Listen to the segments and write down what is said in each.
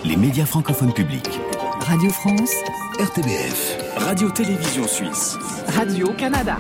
les médias francophones publics. Radio France, RTBF, Radio-Télévision Suisse, Radio-Canada.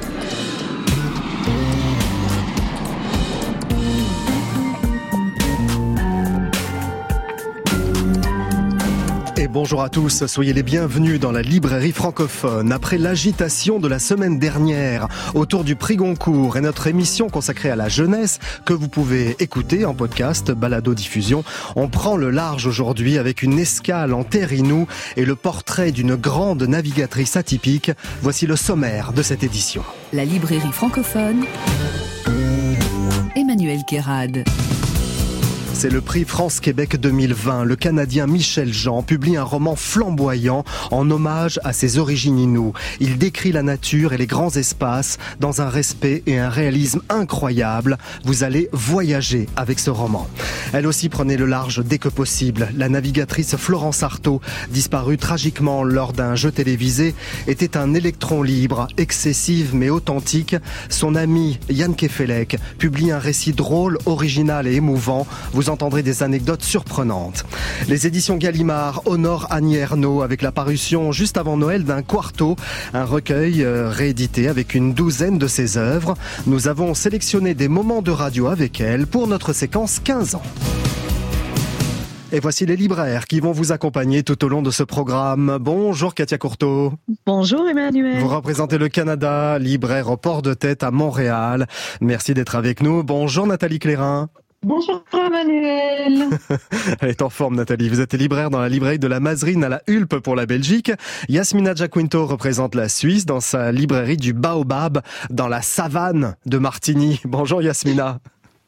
Et bonjour à tous, soyez les bienvenus dans la librairie francophone. Après l'agitation de la semaine dernière autour du prix Goncourt et notre émission consacrée à la jeunesse que vous pouvez écouter en podcast, balado-diffusion, on prend le large aujourd'hui avec une escale en terre inoue et le portrait d'une grande navigatrice atypique. Voici le sommaire de cette édition. La librairie francophone, Emmanuel Kérad. C'est le prix France-Québec 2020. Le Canadien Michel Jean publie un roman flamboyant en hommage à ses origines inoues. Il décrit la nature et les grands espaces dans un respect et un réalisme incroyable. Vous allez voyager avec ce roman. Elle aussi prenait le large dès que possible. La navigatrice Florence Artaud, disparue tragiquement lors d'un jeu télévisé, était un électron libre, excessive mais authentique. Son ami Yann Kefelec publie un récit drôle, original et émouvant. Vous entendrez des anecdotes surprenantes. Les éditions Gallimard honorent Annie Ernaux avec la parution juste avant Noël d'un quarto, un recueil réédité avec une douzaine de ses œuvres. Nous avons sélectionné des moments de radio avec elle pour notre séquence 15 ans. Et voici les libraires qui vont vous accompagner tout au long de ce programme. Bonjour Katia Courteau. Bonjour Emmanuel. Vous représentez le Canada, libraire au port de tête à Montréal. Merci d'être avec nous. Bonjour Nathalie Clérin. Bonjour Emmanuel. Elle est en forme Nathalie. Vous êtes libraire dans la librairie de la Mazerine à la Hulpe pour la Belgique. Yasmina Jaquinto représente la Suisse dans sa librairie du Baobab dans la savane de Martigny. Bonjour Yasmina.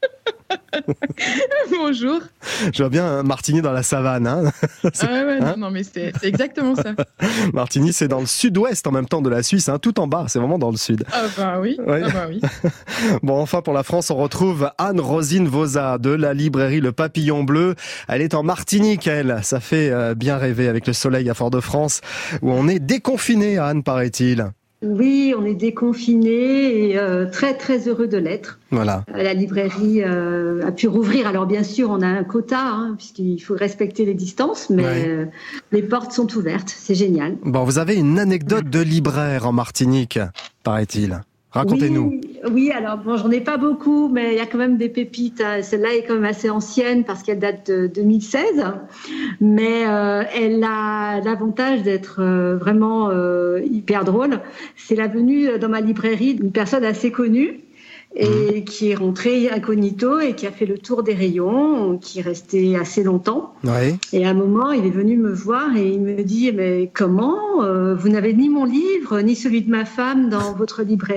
Bonjour. Je vois bien Martigny dans la savane. Hein, non, mais c'est exactement ça. Martigny, c'est dans le sud-ouest en même temps de la Suisse, hein, tout en bas, c'est vraiment dans le sud. Ah bah oui. Ouais. Bon, enfin pour la France, on retrouve Anne-Rosine Vosa de la librairie Le Papillon Bleu. Elle est en Martinique, elle. Ça fait bien rêver avec le soleil à Fort-de-France, où on est déconfiné, Anne, paraît-il. Oui, on est déconfinés et très très heureux de l'être. Voilà. La librairie a pu rouvrir. Alors bien sûr, on a un quota, puisqu'il faut respecter les distances, mais les portes sont ouvertes. C'est génial. Bon, vous avez une anecdote de libraire en Martinique, paraît-il. Racontez-nous. Oui, alors bon, j'en ai pas beaucoup, mais il y a quand même des pépites. Celle-là est quand même assez ancienne parce qu'elle date de 2016, mais elle a l'avantage d'être vraiment hyper drôle. C'est la venue dans ma librairie d'une personne assez connue et qui est rentrée incognito et qui a fait le tour des rayons, qui est resté assez longtemps. Oui. Et à un moment, il est venu me voir et il me dit « Mais comment vous n'avez ni mon livre, ni celui de ma femme dans votre librairie ?»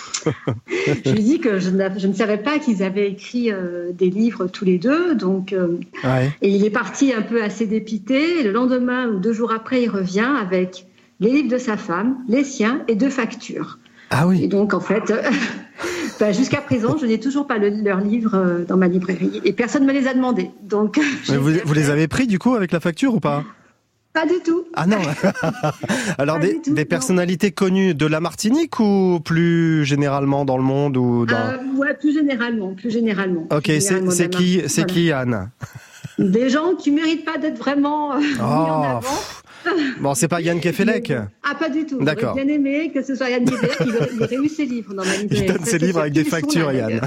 Je lui ai dit que je ne savais pas qu'ils avaient écrit des livres tous les deux. Donc, et il est parti un peu assez dépité. Et le lendemain ou 2 jours après, il revient avec les livres de sa femme, les siens et 2 factures. Ah oui. Et donc, en fait... jusqu'à présent, je n'ai toujours pas leurs livres dans ma librairie et personne ne me les a demandés. Donc, vous les avez pris du coup avec la facture ou pas ? Pas du tout. Ah non. Alors des personnalités connues de la Martinique ou plus généralement dans le monde ou dans... Ouais, plus généralement. Ok, c'est qui Anne ? Des gens qui méritent pas d'être vraiment mis en avant. Bon, c'est pas Yann Kefelec. Ah, pas du tout. D'accord. J'aurais bien aimé que ce soit Yann Kefelec. Il aurait eu ses livres dans ma librairie. Il donne ses livres avec des factures, Yann.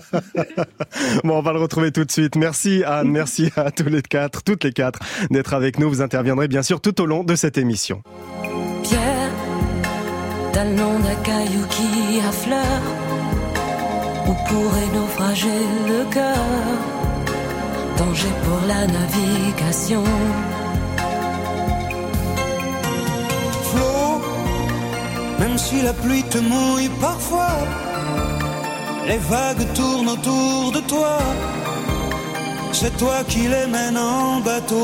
Bon, on va le retrouver tout de suite. Merci Anne, merci à toutes les quatre d'être avec nous. Vous interviendrez bien sûr tout au long de cette émission. Pierre, t'as le nom d'un caillou qui affleure, où pourrait naufrager le cœur. Danger pour la navigation. Même si la pluie te mouille parfois, les vagues tournent autour de toi. C'est toi qui les mènes en bateau.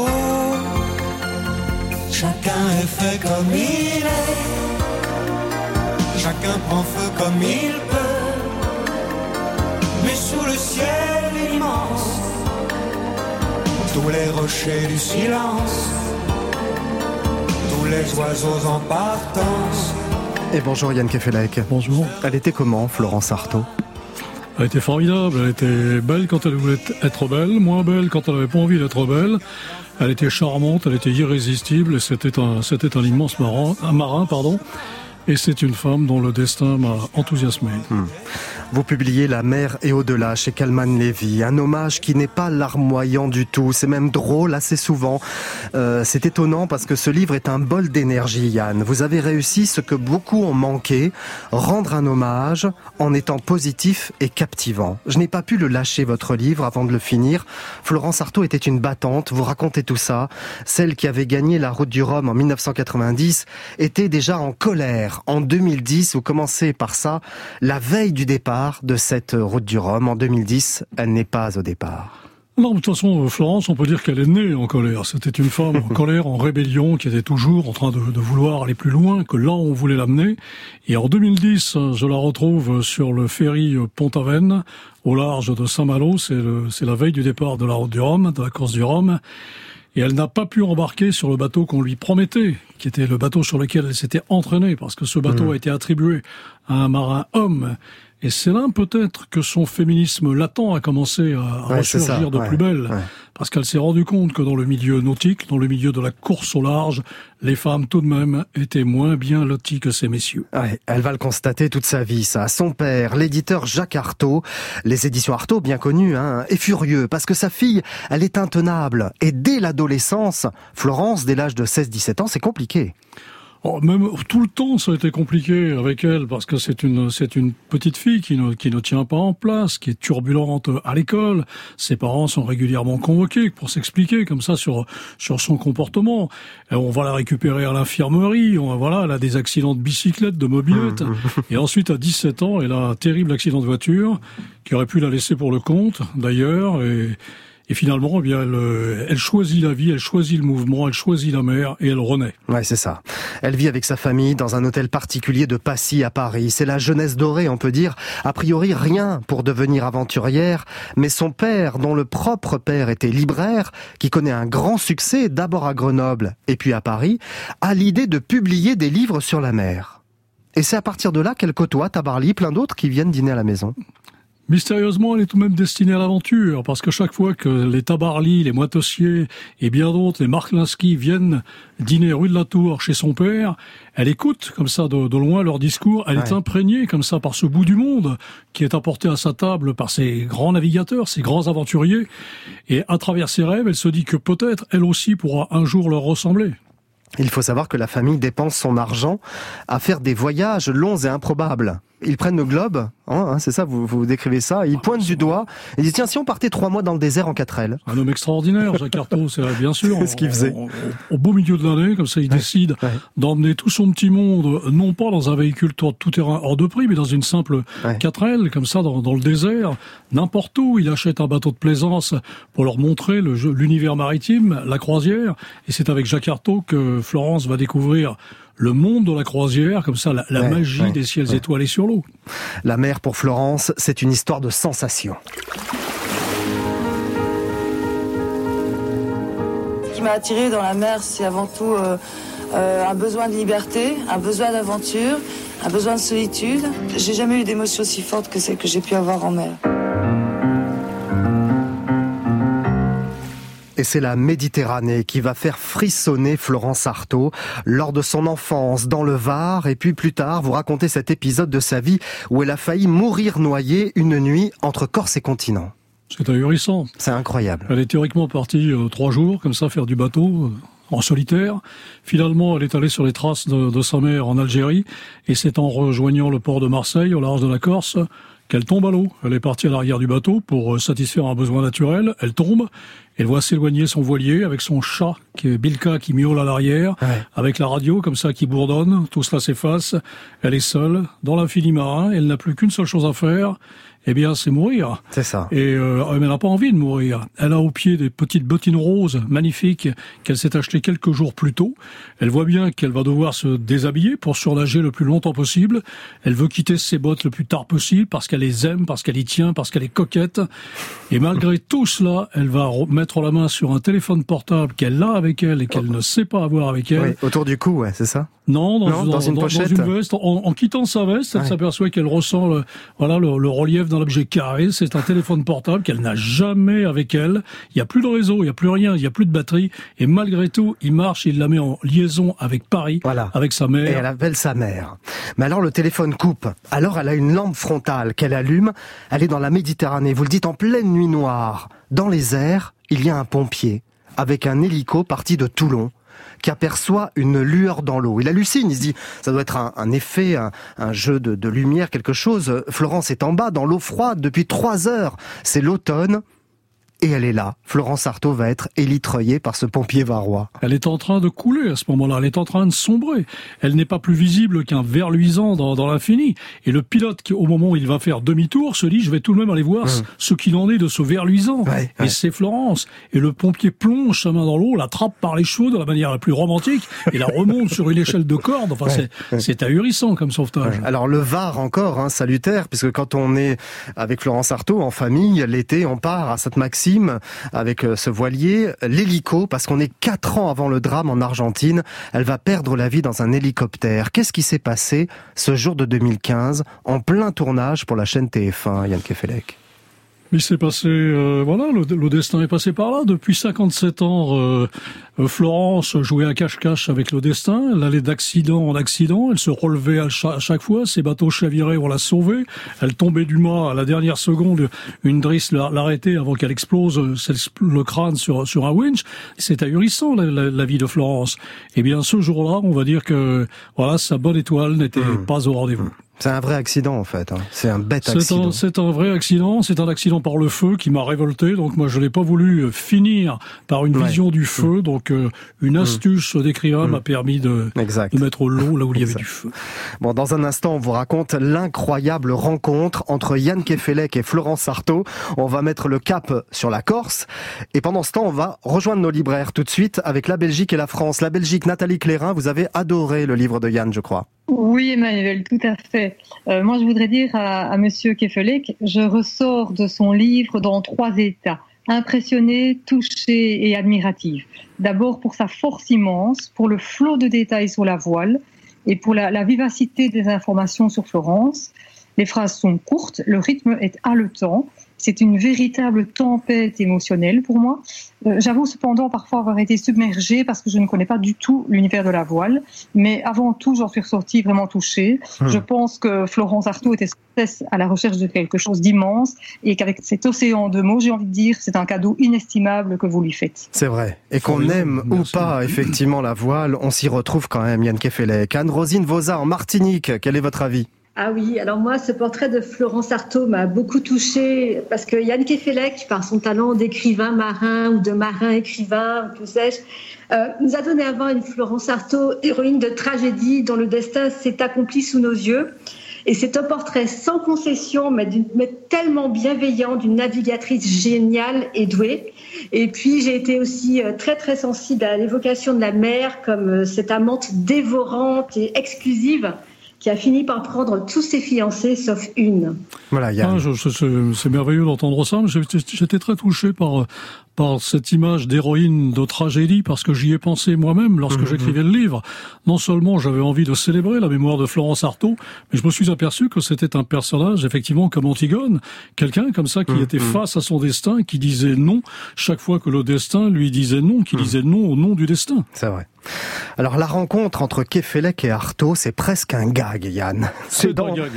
Chacun est fait comme il est. Chacun prend feu comme il peut. Mais sous le ciel immense, tous les rochers du silence, tous les oiseaux en partance. Et bonjour Yann Kefelec. Bonjour. Elle était comment, Florence Artaud ? Elle était formidable, elle était belle quand elle voulait être belle, moins belle quand elle n'avait pas envie d'être belle. Elle était charmante, elle était irrésistible, et c'était un immense marin. Et c'est une femme dont le destin m'a enthousiasmé. Vous publiez La mer et au-delà chez Kalman Levy, un hommage qui n'est pas larmoyant du tout, c'est même drôle assez souvent. C'est étonnant parce que ce livre est un bol d'énergie, Yann. Vous avez réussi ce que beaucoup ont manqué, rendre un hommage en étant positif et captivant. Je n'ai pas pu le lâcher, votre livre, avant de le finir. Florence Artaud était une battante, vous racontez tout ça. Celle qui avait gagné la Route du Rhum en 1990 était déjà en colère. En 2010, vous commencez par ça, la veille du départ de cette Route du Rhum. En 2010, elle n'est pas au départ. Non, de toute façon, Florence, on peut dire qu'elle est née en colère. C'était une femme en colère, en rébellion, qui était toujours en train de vouloir aller plus loin que là où on voulait l'amener. Et en 2010, je la retrouve sur le ferry Pont-Aven, au large de Saint-Malo. C'est la veille du départ de la Route du Rhum, de la course du Rhum. Et elle n'a pas pu embarquer sur le bateau qu'on lui promettait, qui était le bateau sur lequel elle s'était entraînée, parce que ce bateau a été attribué à un marin homme. Et c'est là peut-être que son féminisme latent a commencé à ressurgir de plus belle. Ouais. Parce qu'elle s'est rendue compte que dans le milieu nautique, dans le milieu de la course au large, les femmes tout de même étaient moins bien loties que ces messieurs. Ouais, elle va le constater toute sa vie, ça. Son père, l'éditeur Jacques Artaud, les éditions Artaud bien connues, est furieux parce que sa fille, elle est intenable. Et dès l'adolescence, Florence, dès l'âge de 16-17 ans, c'est compliqué. Oh, même tout le temps, ça a été compliqué avec elle, parce que c'est une petite fille qui ne tient pas en place, qui est turbulente à l'école. Ses parents sont régulièrement convoqués pour s'expliquer comme ça sur son comportement. Et on va la récupérer à l'infirmerie. Elle a des accidents de bicyclette, de mobilette. Et ensuite, à 17 ans, elle a un terrible accident de voiture qui aurait pu la laisser pour le compte, d'ailleurs. Et finalement, elle choisit la vie, elle choisit le mouvement, elle choisit la mer et elle renaît. Ouais, c'est ça. Elle vit avec sa famille dans un hôtel particulier de Passy à Paris. C'est la jeunesse dorée, on peut dire. A priori, rien pour devenir aventurière. Mais son père, dont le propre père était libraire, qui connaît un grand succès, d'abord à Grenoble et puis à Paris, a l'idée de publier des livres sur la mer. Et c'est à partir de là qu'elle côtoie Tabarly, plein d'autres qui viennent dîner à la maison. Mystérieusement, elle est tout de même destinée à l'aventure, parce que chaque fois que les Tabarly, les Moitossier et bien d'autres, les Marc Linsky viennent dîner rue de la Tour chez son père, elle écoute comme ça de loin leur discours, elle est imprégnée comme ça par ce bout du monde qui est apporté à sa table par ces grands navigateurs, ces grands aventuriers, et à travers ses rêves, elle se dit que peut-être elle aussi pourra un jour leur ressembler. Il faut savoir que la famille dépense son argent à faire des voyages longs et improbables. Ils prennent le globe, c'est ça, vous décrivez ça, ils pointent du doigt, et disent tiens, si on partait 3 mois dans le désert en 4L. Un homme extraordinaire, Jacques Artaud, c'est bien sûr. C'est ce qu'il faisait. Au beau milieu de l'année, comme ça, il décide d'emmener tout son petit monde, non pas dans un véhicule tout-terrain hors de prix, mais dans une simple 4L, comme ça, dans le désert, n'importe où. Il achète un bateau de plaisance pour leur montrer l'univers maritime, la croisière, et c'est avec Jacques Artaud que Florence va découvrir le monde de la croisière, comme ça, la magie des ciels étoilés sur l'eau. La mer pour Florence, c'est une histoire de sensation. Ce qui m'a attirée dans la mer, c'est avant tout un besoin de liberté, un besoin d'aventure, un besoin de solitude. J'ai jamais eu d'émotion aussi forte que celle que j'ai pu avoir en mer. Et c'est la Méditerranée qui va faire frissonner Florence Artaud lors de son enfance dans le Var. Et puis plus tard, vous racontez cet épisode de sa vie où elle a failli mourir noyée une nuit entre Corse et continent. C'est ahurissant. C'est incroyable. Elle est théoriquement partie 3 jours, comme ça, faire du bateau en solitaire. Finalement, elle est allée sur les traces de sa mère en Algérie. Et c'est en rejoignant le port de Marseille, au large de la Corse, qu'elle tombe à l'eau. Elle est partie à l'arrière du bateau pour satisfaire un besoin naturel. Elle tombe. Elle voit s'éloigner son voilier avec son chat, qui est Bilka, qui miaule à l'arrière, avec la radio comme ça qui bourdonne. Tout cela s'efface. Elle est seule dans l'infini marin. Elle n'a plus qu'une seule chose à faire. Eh bien, c'est mourir. C'est ça. Et elle n'a pas envie de mourir. Elle a au pied des petites bottines roses magnifiques qu'elle s'est achetées quelques jours plus tôt. Elle voit bien qu'elle va devoir se déshabiller pour surnager le plus longtemps possible. Elle veut quitter ses bottes le plus tard possible parce qu'elle les aime, parce qu'elle y tient, parce qu'elle est coquette. Et malgré tout cela, elle va mettre la main sur un téléphone portable qu'elle a avec elle et qu'elle ne sait pas avoir avec elle. Oui, autour du cou, c'est ça? Non, dans une pochette. Dans une veste. En quittant sa veste, elle s'aperçoit qu'elle ressent le relief d'un un objet carré, c'est un téléphone portable qu'elle n'a jamais avec elle. Il n'y a plus de réseau, il n'y a plus rien, il n'y a plus de batterie. Et malgré tout, il marche, il la met en liaison avec Paris, avec sa mère. Et elle appelle sa mère. Mais alors le téléphone coupe. Alors elle a une lampe frontale qu'elle allume. Elle est dans la Méditerranée, vous le dites, en pleine nuit noire. Dans les airs, il y a un pompier avec un hélico parti de Toulon qui aperçoit une lueur dans l'eau. Il hallucine, il se dit, ça doit être un effet, un jeu de lumière, quelque chose. Florence est en bas, dans l'eau froide, depuis 3 heures. C'est l'automne. Et elle est là. Florence Artaud va être élitreillée par ce pompier varois. Elle est en train de couler à ce moment-là. Elle est en train de sombrer. Elle n'est pas plus visible qu'un ver luisant dans l'infini. Et le pilote, qui, au moment où il va faire demi-tour, se dit, je vais tout de même aller voir ce qu'il en est de ce ver luisant. Et c'est Florence. Et le pompier plonge sa main dans l'eau, l'attrape par les cheveux de la manière la plus romantique et la remonte sur une échelle de corde. Enfin, c'est ahurissant comme sauvetage. Alors le Var encore, salutaire, puisque quand on est avec Florence Artaud en famille, l'été, on part à Sainte-Maxime avec ce voilier, l'hélico, parce qu'on est 4 ans avant le drame en Argentine. Elle va perdre la vie dans un hélicoptère. Qu'est-ce qui s'est passé ce jour de 2015, en plein tournage pour la chaîne TF1, Yann Kefelec? Il s'est passé, le destin est passé par là. Depuis 57 ans, Florence jouait à cache-cache avec le destin. Elle allait d'accident en accident. Elle se relevait à chaque fois. Ses bateaux chaviraient, on l'a sauvée. Elle tombait du mât à la dernière seconde. Une drisse l'arrêtait avant qu'elle explose le crâne sur un winch. C'est ahurissant, la vie de Florence. Eh bien, ce jour-là, on va dire que, sa bonne étoile n'était pas au rendez-vous. C'est un vrai accident, en fait. C'est un bête accident. C'est un vrai accident. C'est un accident par le feu qui m'a révolté. Donc, moi, je n'ai pas voulu finir par une vision du feu. Donc, une astuce d'écrivain m'a permis de mettre l'eau là où il y avait du feu. Bon, dans un instant, on vous raconte l'incroyable rencontre entre Yann Kefelec et Florence Artaud. On va mettre le cap sur la Corse. Et pendant ce temps, on va rejoindre nos libraires tout de suite avec la Belgique et la France. La Belgique, Nathalie Clérin, vous avez adoré le livre de Yann, je crois. Oui, Emmanuel, tout à fait. Moi, je voudrais dire à Monsieur Kefelec, je ressors de son livre dans 3 états. Impressionnée, touchée et admirative. D'abord pour sa force immense, pour le flot de détails sur la voile et pour la vivacité des informations sur Florence. Les phrases sont courtes, le rythme est haletant. C'est une véritable tempête émotionnelle pour moi. J'avoue cependant parfois avoir été submergée parce que je ne connais pas du tout l'univers de la voile. Mais avant tout, j'en suis ressortie vraiment touchée. Je pense que Florence Artaud était à la recherche de quelque chose d'immense et qu'avec cet océan de mots, j'ai envie de dire, c'est un cadeau inestimable que vous lui faites. C'est vrai. Et qu'on aime ou pas effectivement la voile, on s'y retrouve quand même, Yann Kefelec. Anne-Rosine Vosa en Martinique, quel est votre avis ? Ah oui, alors moi, ce portrait de Florence Artaud m'a beaucoup touchée parce que Yann Kefelec, par son talent d'écrivain marin ou de marin écrivain, que sais-je, nous a donné avant une Florence Artaud, héroïne de tragédie dont le destin s'est accompli sous nos yeux. Et c'est un portrait sans concession, mais tellement bienveillant, d'une navigatrice géniale et douée. Et puis, j'ai été aussi très, très sensible à l'évocation de la mer comme cette amante dévorante et exclusive qui a fini par prendre tous ses fiancés, sauf une. Voilà, Yann. C'est merveilleux d'entendre ça. J'étais très touché par cette image d'héroïne de tragédie, parce que j'y ai pensé moi-même lorsque j'écrivais le livre. Non seulement j'avais envie de célébrer la mémoire de Florence Artaud, mais je me suis aperçu que c'était un personnage, effectivement, comme Antigone. Quelqu'un comme ça qui était face à son destin, qui disait non chaque fois que le destin lui disait non, qui disait non au nom du destin. C'est vrai. Alors, la rencontre entre Kefelec et Artaud, c'est presque un gag, Yann. C'est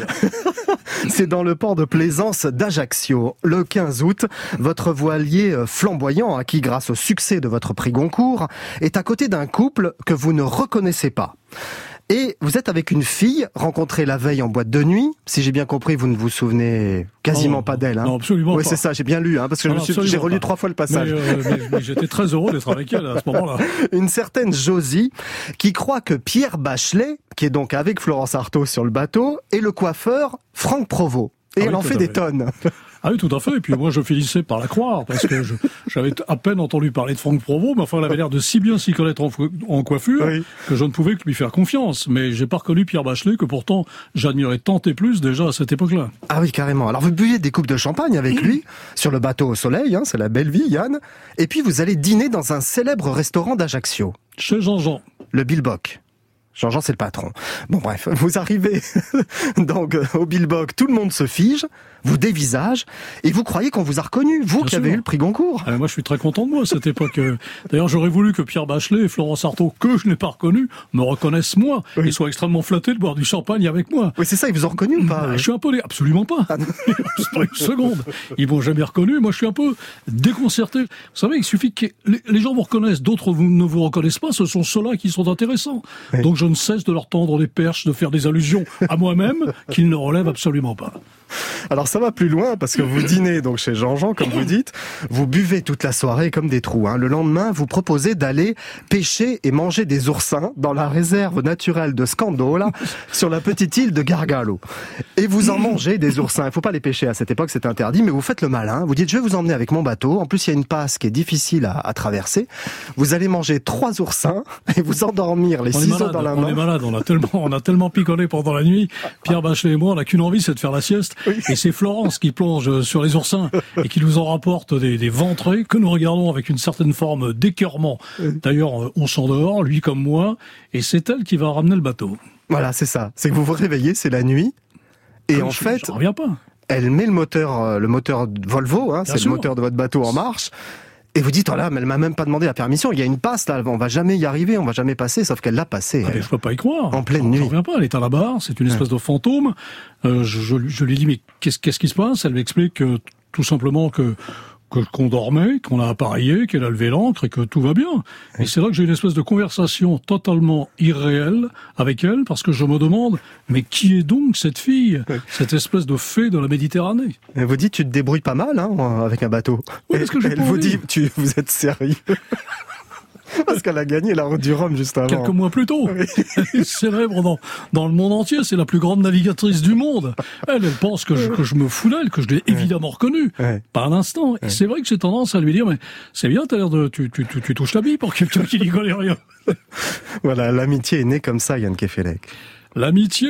dans le port de plaisance d'Ajaccio. Le 15 août, votre voilier flamboyant, acquis grâce au succès de votre prix Goncourt, est à côté d'un couple que vous ne reconnaissez pas. Et vous êtes avec une fille rencontrée la veille en boîte de nuit. Si j'ai bien compris, vous ne vous souvenez quasiment pas d'elle. Non, absolument pas. Oui, c'est ça, j'ai bien lu, parce que j'ai relu 3 fois le passage. Mais j'étais très heureux d'être avec elle à ce moment-là. Une certaine Josie qui croit que Pierre Bachelet, qui est donc avec Florence Artaud sur le bateau, est le coiffeur Franck Provost. Et elle en fait des tonnes. Ah oui, tout à fait. Et puis moi, je finissais par la croire, parce que j'avais à peine entendu parler de Franck Provost, mais enfin, elle avait l'air de si bien s'y connaître en coiffure, que je ne pouvais que lui faire confiance. Mais j'ai pas reconnu Pierre Bachelet, que pourtant, j'admirais tant et plus déjà à cette époque-là. Ah oui, carrément. Alors vous buviez des coupes de champagne avec lui, sur le bateau au soleil, c'est la belle vie, Yann. Et puis vous allez dîner dans un célèbre restaurant d'Ajaccio. Chez Jean-Jean. Le Bilbock. Jean-Jean, c'est le patron. Bon, bref, vous arrivez donc au Bilbock, tout le monde se fige. vous dévisage et vous croyez qu'on vous a reconnu, vous qui avez eu le prix Goncourt. Moi, je suis très content de moi à cette époque. D'ailleurs, j'aurais voulu que Pierre Bachelet et Florence Artaud, que je n'ai pas reconnu, me reconnaissent moi et soient extrêmement flattés de boire du champagne avec moi. Oui, c'est ça, ils vous ont reconnu ou pas? Je suis un peu... Absolument pas. C'est pas une seconde. Ils m'ont jamais reconnu. Moi, je suis un peu déconcerté. Vous savez, il suffit que les gens vous reconnaissent, d'autres ne vous reconnaissent pas. Ce sont ceux-là qui sont intéressants. Oui. Donc, je ne cesse de leur tendre des perches, de faire des allusions à moi-même qu'ils ne relèvent absolument pas. Alors ça va plus loin parce que vous dînez donc chez Jean-Jean, comme vous dites, vous buvez toute la soirée comme des trous. Le lendemain, vous proposez d'aller pêcher et manger des oursins dans la réserve naturelle de Scandola, sur la petite île de Gargalo. Et vous en mangez des oursins. Il faut pas les pêcher à cette époque, c'est interdit, mais vous faites le malin. Vous dites, je vais vous emmener avec mon bateau. En plus, il y a une passe qui est difficile à traverser. Vous allez manger 3 oursins et vous endormir les ciseaux dans la main. On est malade, on a tellement picolé pendant la nuit. Pierre Bachelet et moi, on n'a qu'une envie, c'est de faire la sieste. Oui. Et c'est Florence qui plonge sur les oursins et qui nous en rapporte des ventrées que nous regardons avec une certaine forme d'écœurement. D'ailleurs, on s'endort, lui comme moi, et c'est elle qui va ramener le bateau. Voilà, c'est ça. C'est que vous vous réveillez, c'est la nuit, et en fait, je reviens pas. Elle met le moteur Volvo, c'est le moteur de votre bateau en marche. Et vous dites, voilà, mais elle m'a même pas demandé la permission. Il y a une passe, là, on va jamais y arriver, on va jamais passer, sauf qu'elle l'a passé. Mais je peux pas y croire. En pleine nuit. Je reviens pas, elle est à la barre, c'est une espèce de fantôme. Je lui dis, mais qu'est-ce qui se passe? Elle m'explique tout simplement qu'on dormait, qu'on a appareillé, qu'elle a levé l'ancre et que tout va bien. Et c'est là que j'ai une espèce de conversation totalement irréelle avec elle, parce que je me demande, mais qui est donc cette fille, cette espèce de fée de la Méditerranée? Elle vous dit, tu te débrouilles pas mal avec un bateau. Oui, parce que elle vous dit, vous êtes sérieux? Parce qu'elle a gagné la route du Rhum juste avant. Quelques mois plus tôt. Oui. Elle est célèbre dans le monde entier. C'est la plus grande navigatrice du monde. Elle pense que je me fous d'elle, que je l'ai évidemment reconnue. Pas un instant. Et c'est vrai que j'ai tendance à lui dire, mais c'est bien, t'as l'air de, tu touches la bille pour quelqu'un qui n'y connaît rien. Voilà, l'amitié est née comme ça, Yann Kefelec. L'amitié,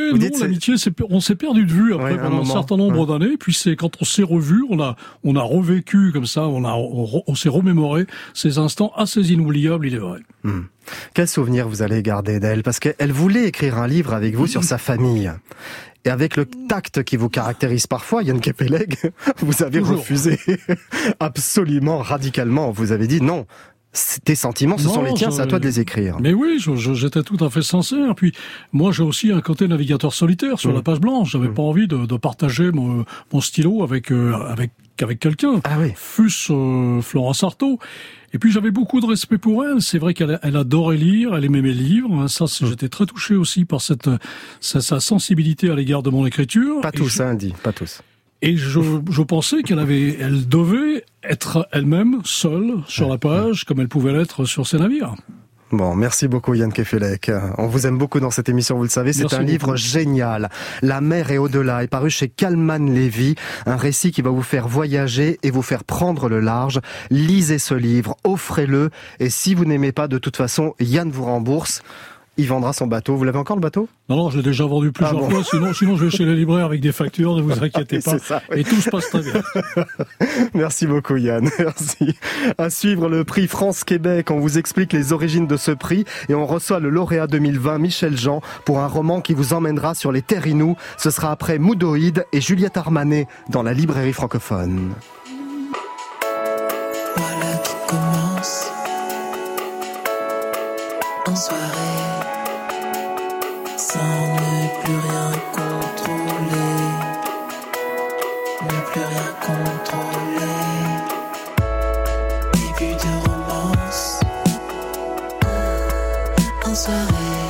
on s'est perdu de vue après pendant un certain nombre d'années. Puis c'est quand on s'est revus, on a revécu comme ça, on s'est remémoré ces instants assez inoubliables, il est vrai. Quel souvenir vous allez garder d'elle? Parce qu'elle voulait écrire un livre avec vous sur sa famille. Et avec le tact qui vous caractérise parfois, Yann Kefelec, vous avez refusé absolument radicalement. Vous avez dit non. Tes sentiments, ce sont les tiens, c'est à toi de les écrire. Mais oui, j'étais tout à fait sincère. Puis moi, j'ai aussi un côté navigateur solitaire sur la page blanche. J'avais pas envie de partager mon stylo avec quelqu'un. Ah oui. Fût-ce Florence Artaud. Et puis j'avais beaucoup de respect pour elle. C'est vrai qu'elle adorait lire, elle aimait mes livres. Ça, j'étais très touché aussi par sa sensibilité à l'égard de mon écriture. Pas tous, dit, pas tous. Et je pensais elle devait être elle-même seule sur la page, comme elle pouvait l'être sur ses navires. Bon, merci beaucoup Yann Kefelec. On vous aime beaucoup dans cette émission, vous le savez. C'est un livre génial. La mer et au-delà est paru chez Kalman Levy. Un récit qui va vous faire voyager et vous faire prendre le large. Lisez ce livre, offrez-le. Et si vous n'aimez pas, de toute façon, Yann vous rembourse. Il vendra son bateau. Vous l'avez encore le bateau? Non, je l'ai déjà vendu plusieurs fois. Sinon, je vais chez les libraires avec des factures. Ne vous inquiétez pas. Ça, oui. Et tout se passe très bien. Merci beaucoup, Yann. Merci. À suivre le prix France-Québec. On vous explique les origines de ce prix et on reçoit le lauréat 2020, Michel Jean, pour un roman qui vous emmènera sur les terres inoues. Ce sera après Moudoïd et Juliette Armanet dans la librairie francophone. Voilà qui commence en soirée. Sans ne plus rien contrôler, ne plus rien contrôler. Début de romance en soirée.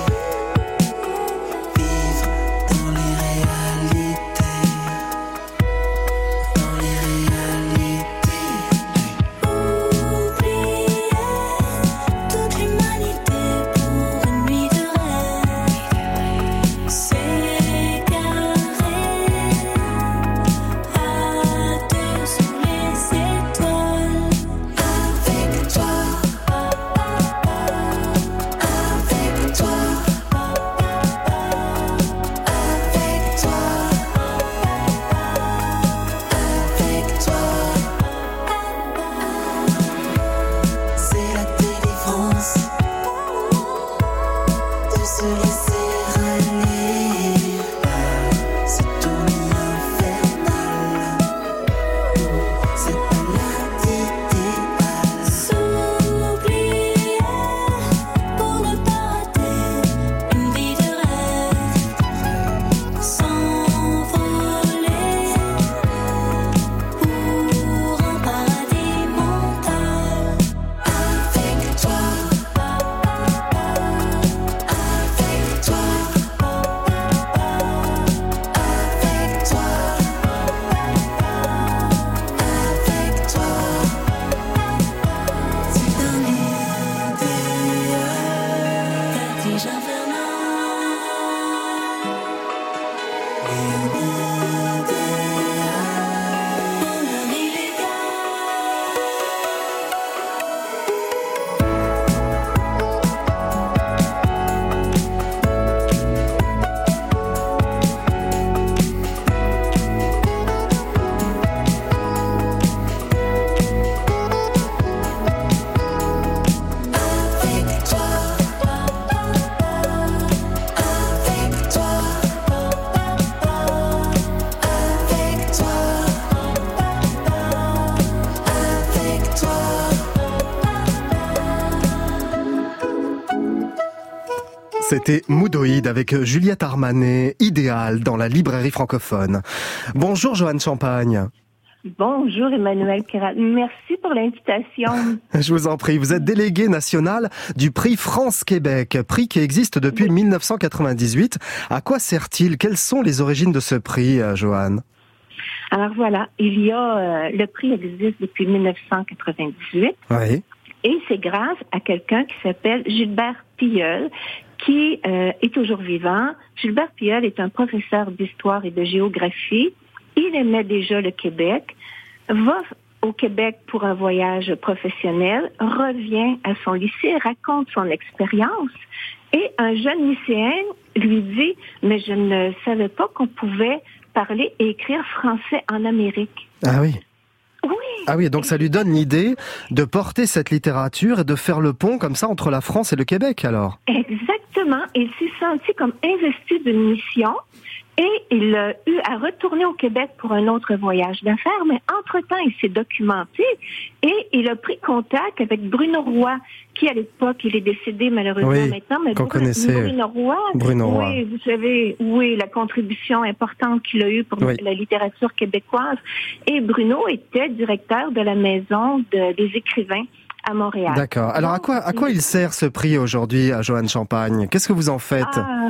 Vivre dans les réalités, dans les réalités. Oublier toute l'humanité pour une nuit de rêve. S'égarer à deux sous les étoiles. Avec toi, avec toi. C'était Moudoïd avec Juliette Armanet, Idéal dans la librairie francophone. Bonjour Joanne Champagne. Bonjour Emmanuel Kérat, merci pour l'invitation. Je vous en prie, vous êtes déléguée nationale du prix France-Québec, prix qui existe depuis 1998. À quoi sert-il? Quelles sont les origines de ce prix, Joanne? Alors voilà, le prix existe depuis 1998. Oui. Et c'est grâce à quelqu'un qui s'appelle Gilbert Pilleul, qui est toujours vivant. Gilbert Pilleul est un professeur d'histoire et de géographie. Il aimait déjà le Québec, va au Québec pour un voyage professionnel, revient à son lycée, raconte son expérience et un jeune lycéen lui dit « Mais je ne savais pas qu'on pouvait parler et écrire français en Amérique. » Ah oui. Oui. Ah oui, donc ça lui donne l'idée de porter cette littérature et de faire le pont comme ça entre la France et le Québec alors. Exactement. Il s'est senti comme investi d'une mission. Et il a eu à retourner au Québec pour un autre voyage d'affaires, mais entre-temps, il s'est documenté et il a pris contact avec Bruno Roy, qui à l'époque, il est décédé malheureusement maintenant, mais qu'on connaissait. Bruno Roy, oui, vous savez, la contribution importante qu'il a eue pour la littérature québécoise. Et Bruno était directeur de la Maison des écrivains à Montréal. D'accord. Alors, à quoi il sert ce prix aujourd'hui à Joanne Champagne? Qu'est-ce que vous en faites?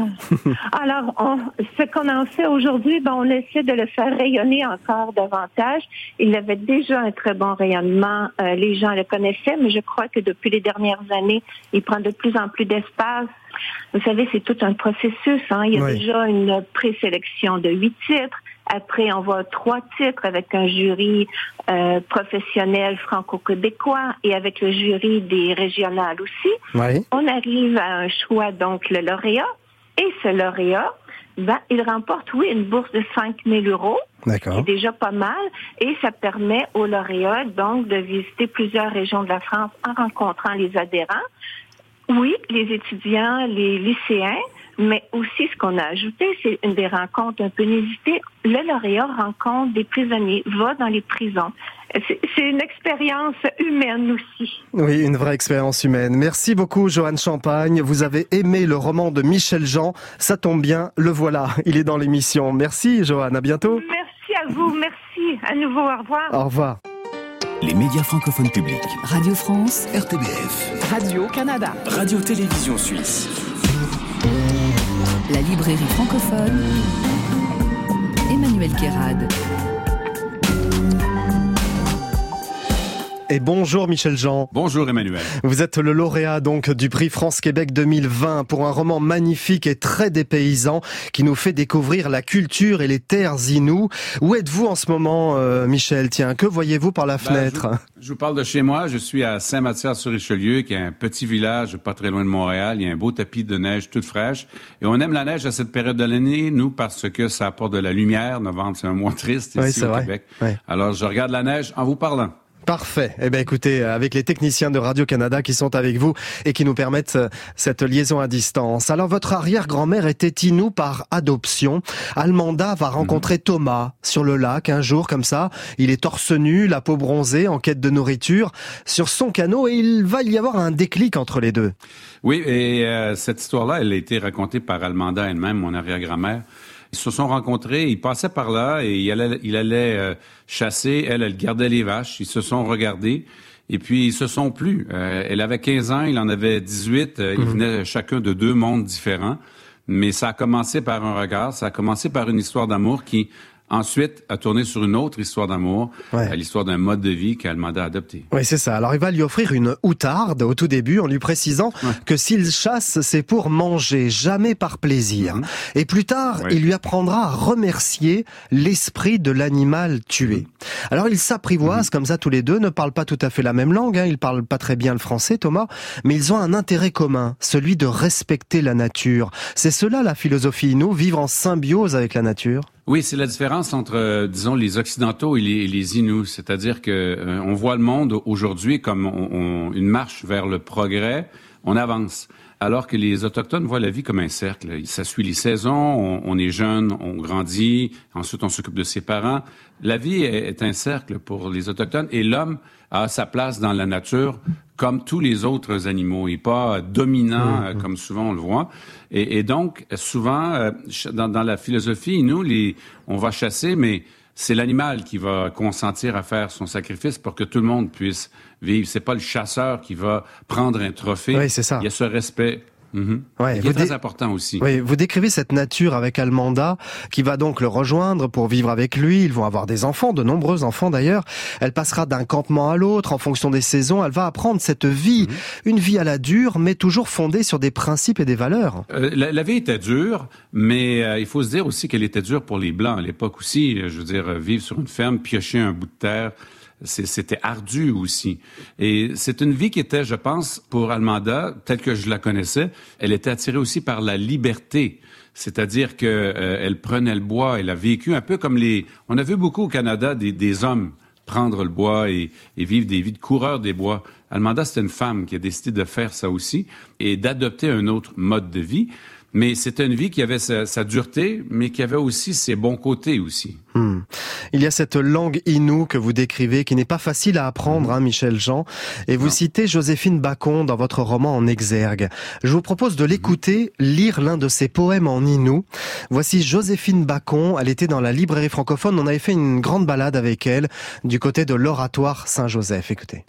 Alors, ce qu'on en fait aujourd'hui, on essaie de le faire rayonner encore davantage. Il avait déjà un très bon rayonnement. Les gens le connaissaient, mais je crois que depuis les dernières années, il prend de plus en plus d'espace. Vous savez, c'est tout un processus. Il y a déjà une présélection de 8 titres. Après, on voit 3 titres avec un jury professionnel franco-québécois et avec le jury des régionales aussi. Oui. On arrive à un choix, donc le lauréat. Et ce lauréat, il remporte, une bourse de 5 000 €. D'accord. C'est déjà pas mal. Et ça permet aux lauréats, donc, de visiter plusieurs régions de la France en rencontrant les adhérents. Oui, les étudiants, les lycéens, mais aussi ce qu'on a ajouté, c'est une des rencontres un peu inusitées. Le lauréat rencontre des prisonniers, va dans les prisons. C'est une expérience humaine aussi. Oui, une vraie expérience humaine. Merci beaucoup, Joanne Champagne. Vous avez aimé le roman de Michel Jean. Ça tombe bien, le voilà. Il est dans l'émission. Merci, Joanne. À bientôt. Merci à vous. Merci. À nouveau, au revoir. Au revoir. Les médias francophones publics. Radio France. RTBF. Radio-Canada. Radio-Télévision Suisse. La librairie francophone. Emmanuel Kérat. Et bonjour Michel Jean. Bonjour Emmanuel. Vous êtes le lauréat donc du prix France-Québec 2020 pour un roman magnifique et très dépaysant qui nous fait découvrir la culture et les terres inoues. Où êtes-vous en ce moment, Michel? Tiens, que voyez-vous par la fenêtre? Je vous parle de chez moi. Je suis à Saint-Mathias-sur-Richelieu, qui est un petit village pas très loin de Montréal. Il y a un beau tapis de neige toute fraîche. Et on aime la neige à cette période de l'année, nous, parce que ça apporte de la lumière. Novembre, c'est un mois triste ici au Québec. Oui. Alors, je regarde la neige en vous parlant. Parfait. Eh bien, écoutez, avec les techniciens de Radio-Canada qui sont avec vous et qui nous permettent cette liaison à distance. Alors, votre arrière-grand-mère était Inou par adoption. Almanda va rencontrer Thomas sur le lac un jour comme ça. Il est torse nu, la peau bronzée, en quête de nourriture sur son canot et il va y avoir un déclic entre les deux. Oui, et cette histoire-là, elle a été racontée par Almanda elle-même, mon arrière-grand-mère. Ils se sont rencontrés, ils passaient par là et il allait chasser, elle gardait les vaches. Ils se sont regardés et puis ils se sont plu. Elle avait 15 ans, il en avait 18. Ils venaient chacun de 2 mondes différents. Mais ça a commencé par un regard, ça a commencé par une histoire d'amour qui ensuite a tourné sur une autre histoire d'amour, l'histoire d'un mode de vie qu'Almanda a adopté. Oui, c'est ça. Alors, il va lui offrir une outarde au tout début en lui précisant que s'il chasse, c'est pour manger, jamais par plaisir. Et plus tard, il lui apprendra à remercier l'esprit de l'animal tué. Alors, ils s'apprivoisent comme ça tous les deux, ne parlent pas tout à fait la même langue, ils parlent pas très bien le français, Thomas, mais ils ont un intérêt commun, celui de respecter la nature. C'est cela la philosophie Innu, vivre en symbiose avec la nature. Oui, c'est la différence entre, disons, les Occidentaux et les Inuits. C'est-à-dire que on voit le monde aujourd'hui comme une marche vers le progrès, on avance. Alors que les Autochtones voient la vie comme un cercle. Ça suit les saisons, on est jeune, on grandit, ensuite on s'occupe de ses parents. La vie est un cercle pour les Autochtones et l'homme a sa place dans la nature comme tous les autres animaux. Il n'est pas dominant comme souvent on le voit. Et donc, souvent, dans la philosophie, nous, on va chasser, mais c'est l'animal qui va consentir à faire son sacrifice pour que tout le monde puisse vivre. C'est pas le chasseur qui va prendre un trophée. Oui, c'est ça. Il y a ce respect. Ouais, qui est très important aussi. Oui, vous décrivez cette nature avec Almanda, qui va donc le rejoindre pour vivre avec lui. Ils vont avoir des enfants, de nombreux enfants d'ailleurs. Elle passera d'un campement à l'autre en fonction des saisons. Elle va apprendre cette vie, une vie à la dure, mais toujours fondée sur des principes et des valeurs. La vie était dure, mais il faut se dire aussi qu'elle était dure pour les Blancs à l'époque aussi. Je veux dire, vivre sur une ferme, piocher un bout de terre, c'était ardu aussi. Et c'est une vie qui était, je pense, pour Almanda, telle que je la connaissais, elle était attirée aussi par la liberté. C'est-à-dire que elle prenait le bois, elle a vécu un peu comme on a vu beaucoup au Canada des hommes prendre le bois et vivre des vies de coureurs des bois. Almanda, c'était une femme qui a décidé de faire ça aussi et d'adopter un autre mode de vie. Mais c'était une vie qui avait sa dureté, mais qui avait aussi ses bons côtés aussi. Il y a cette langue Innu que vous décrivez, qui n'est pas facile à apprendre, Michel Jean. Et vous citez Joséphine Bacon dans votre roman En exergue. Je vous propose de l'écouter, lire l'un de ses poèmes en Innu. Voici Joséphine Bacon. Elle était dans la librairie francophone. On avait fait une grande balade avec elle du côté de l'oratoire Saint-Joseph. Écoutez.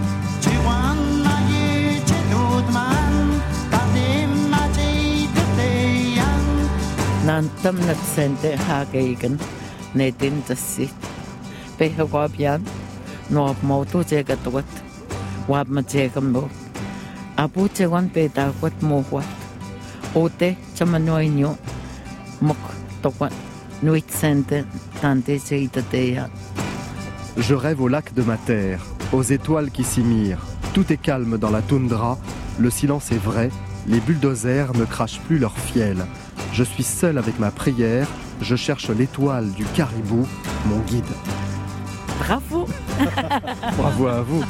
Nantam natsente hageigen nedin tassit pehawabian no moto jegatwat wab majegambo abuchewan pedawat mohwat ote chamanoinyo mok tokwa nuitsente tante jeitateya. Je rêve au lac de ma terre, aux étoiles qui s'y mirent. Tout est calme dans la toundra, le silence est vrai, les bulldozers ne crachent plus leur fiel. Je suis seul avec ma prière, je cherche l'étoile du caribou, mon guide. Bravo. Bravo à vous.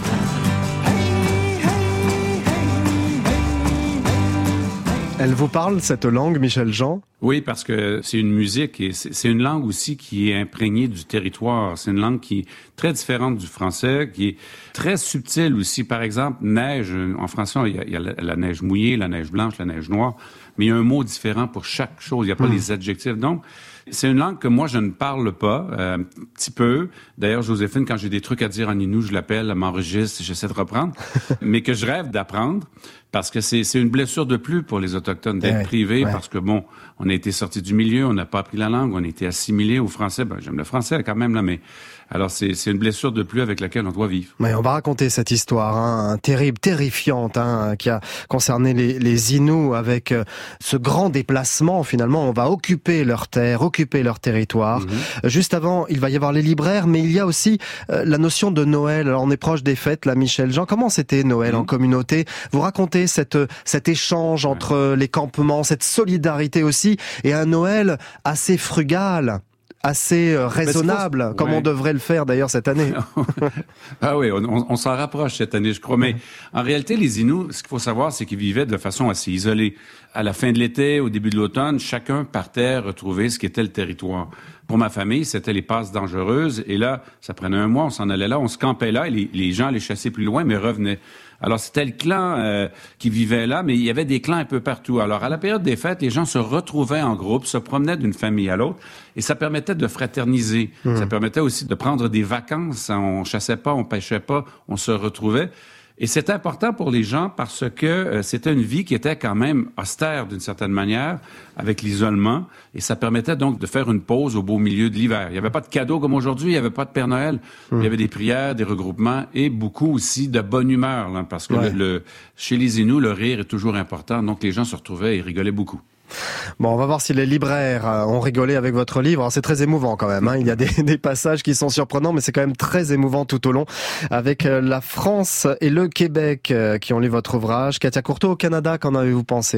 Elle vous parle, cette langue, Michel Jean? Oui, parce que c'est une musique et c'est une langue aussi qui est imprégnée du territoire. C'est une langue qui est très différente du français, qui est très subtile aussi. Par exemple, neige, en français, il y a la neige mouillée, la neige blanche, la neige noire, mais il y a un mot différent pour chaque chose. Il n'y a pas les adjectifs. Donc, c'est une langue que moi, je ne parle pas, un petit peu. D'ailleurs, Joséphine, quand j'ai des trucs à dire en Innu, je l'appelle, elle m'enregistre, j'essaie de reprendre, mais que je rêve d'apprendre. Parce que c'est une blessure de plus pour les Autochtones d'être privés, parce que bon, on a été sortis du milieu, on n'a pas appris la langue, on a été assimilés au français. Ben, j'aime le français quand même, là, mais alors c'est une blessure de plus avec laquelle on doit vivre. Mais on va raconter cette histoire, terrible, terrifiante, qui a concerné les Inuits avec ce grand déplacement. Finalement, on va occuper leur terre, occuper leur territoire. Juste avant, il va y avoir les libraires, mais il y a aussi la notion de Noël. Alors, on est proche des fêtes, là, Michel Jean. Comment c'était Noël en communauté? Vous racontez cet échange entre les campements, cette solidarité aussi, et un Noël assez frugal, assez raisonnable, comme on devrait le faire d'ailleurs cette année. Ah oui, on s'en rapproche cette année, je crois. Mais en réalité, les Inuits, ce qu'il faut savoir, c'est qu'ils vivaient de façon assez isolée. À la fin de l'été, au début de l'automne, chacun partait retrouver ce qu'était le territoire. Pour ma famille, c'était les passes dangereuses. Et là, ça prenait un mois, on s'en allait là, on se campait là, et les gens allaient chasser plus loin, mais revenaient. Alors, c'était le clan qui vivait là, mais il y avait des clans un peu partout. Alors, à la période des fêtes, les gens se retrouvaient en groupe, se promenaient d'une famille à l'autre, et ça permettait de fraterniser. Ça permettait aussi de prendre des vacances. On chassait pas, on pêchait pas, on se retrouvait. Et c'est important pour les gens parce que c'était une vie qui était quand même austère d'une certaine manière, avec l'isolement, et ça permettait donc de faire une pause au beau milieu de l'hiver. Il n'y avait pas de cadeaux comme aujourd'hui, il n'y avait pas de Père Noël, il y avait des prières, des regroupements, et beaucoup aussi de bonne humeur, là, parce que chez les Inuits, le rire est toujours important, donc les gens se retrouvaient et rigolaient beaucoup. Bon, on va voir si les libraires ont rigolé avec votre livre. Alors, c'est très émouvant quand même, Il y a des passages qui sont surprenants, mais c'est quand même très émouvant tout au long, avec la France et le Québec qui ont lu votre ouvrage. Katia Courteau, au Canada, qu'en avez-vous pensé?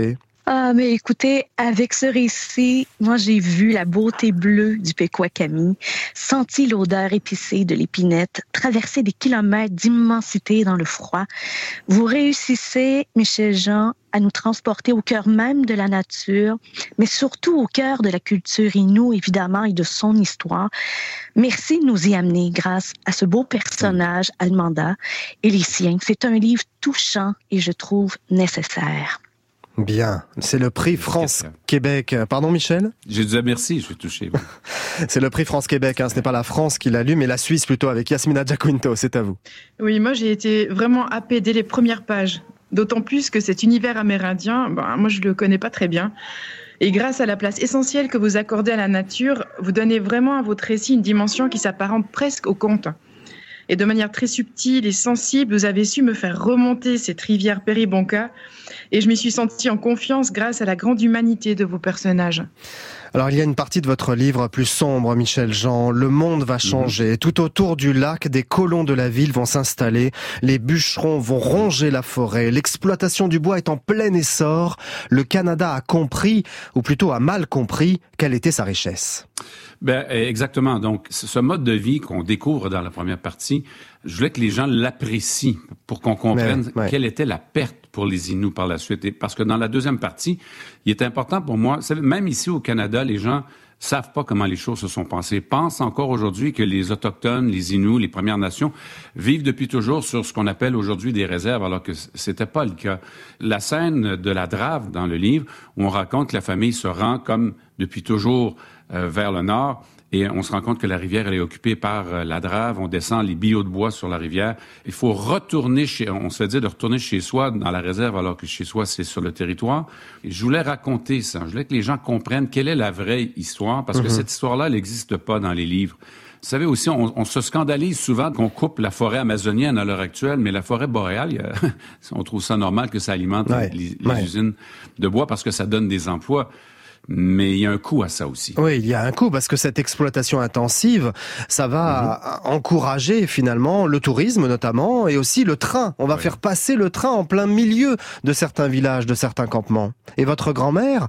Ah, mais écoutez, avec ce récit, moi j'ai vu la beauté bleue du Pequawakami, senti l'odeur épicée de l'épinette, traversé des kilomètres d'immensité dans le froid. Vous réussissez, Michel Jean, à nous transporter au cœur même de la nature, mais surtout au cœur de la culture Innu, évidemment, et de son histoire. Merci de nous y amener grâce à ce beau personnage, Almanda, et les siens. C'est un livre touchant et je trouve nécessaire. Bien, c'est le prix France-Québec. Pardon Michel ? J'ai dit merci, je suis touché. C'est le prix France-Québec, ce n'est pas la France qui l'a lu, mais la Suisse plutôt, avec Yasmina Giaquinto, c'est à vous. Oui, moi j'ai été vraiment happée dès les premières pages. D'autant plus que cet univers amérindien, moi je le connais pas très bien. Et grâce à la place essentielle que vous accordez à la nature, vous donnez vraiment à votre récit une dimension qui s'apparente presque au conte. Et de manière très subtile et sensible, vous avez su me faire remonter cette rivière Péribonka. Et je m'y suis sentie en confiance grâce à la grande humanité de vos personnages. Alors il y a une partie de votre livre plus sombre, Michel Jean. Le monde va changer. Tout autour du lac, des colons de la ville vont s'installer. Les bûcherons vont ronger la forêt. L'exploitation du bois est en plein essor. Le Canada a compris, ou plutôt a mal compris, quelle était sa richesse. Exactement. Donc, ce mode de vie qu'on découvre dans la première partie, je voulais que les gens l'apprécient pour qu'on comprenne quelle était la perte pour les Inuits par la suite. Et parce que dans la deuxième partie, il est important pour moi, même ici au Canada, les gens savent pas comment les choses se sont passées. Pensent encore aujourd'hui que les Autochtones, les Inuits, les Premières Nations vivent depuis toujours sur ce qu'on appelle aujourd'hui des réserves, alors que c'était pas le cas. La scène de la Drave dans le livre, où on raconte que la famille se rend comme depuis toujours vers le nord, et on se rend compte que la rivière elle est occupée par la Drave. On descend les billots de bois sur la rivière. Il faut retourner on se fait dire de retourner chez soi dans la réserve, alors que chez soi c'est sur le territoire. Et je voulais raconter ça. Je voulais que les gens comprennent quelle est la vraie histoire, parce que cette histoire-là, elle n'existe pas dans les livres. Vous savez aussi, on se scandalise souvent qu'on coupe la forêt amazonienne à l'heure actuelle, mais la forêt boréale, on trouve ça normal que ça alimente les usines de bois parce que ça donne des emplois. Mais il y a un coût à ça aussi. Oui, il y a un coût parce que cette exploitation intensive, ça va encourager finalement le tourisme notamment et aussi le train. On va faire passer le train en plein milieu de certains villages, de certains campements. Et votre grand-mère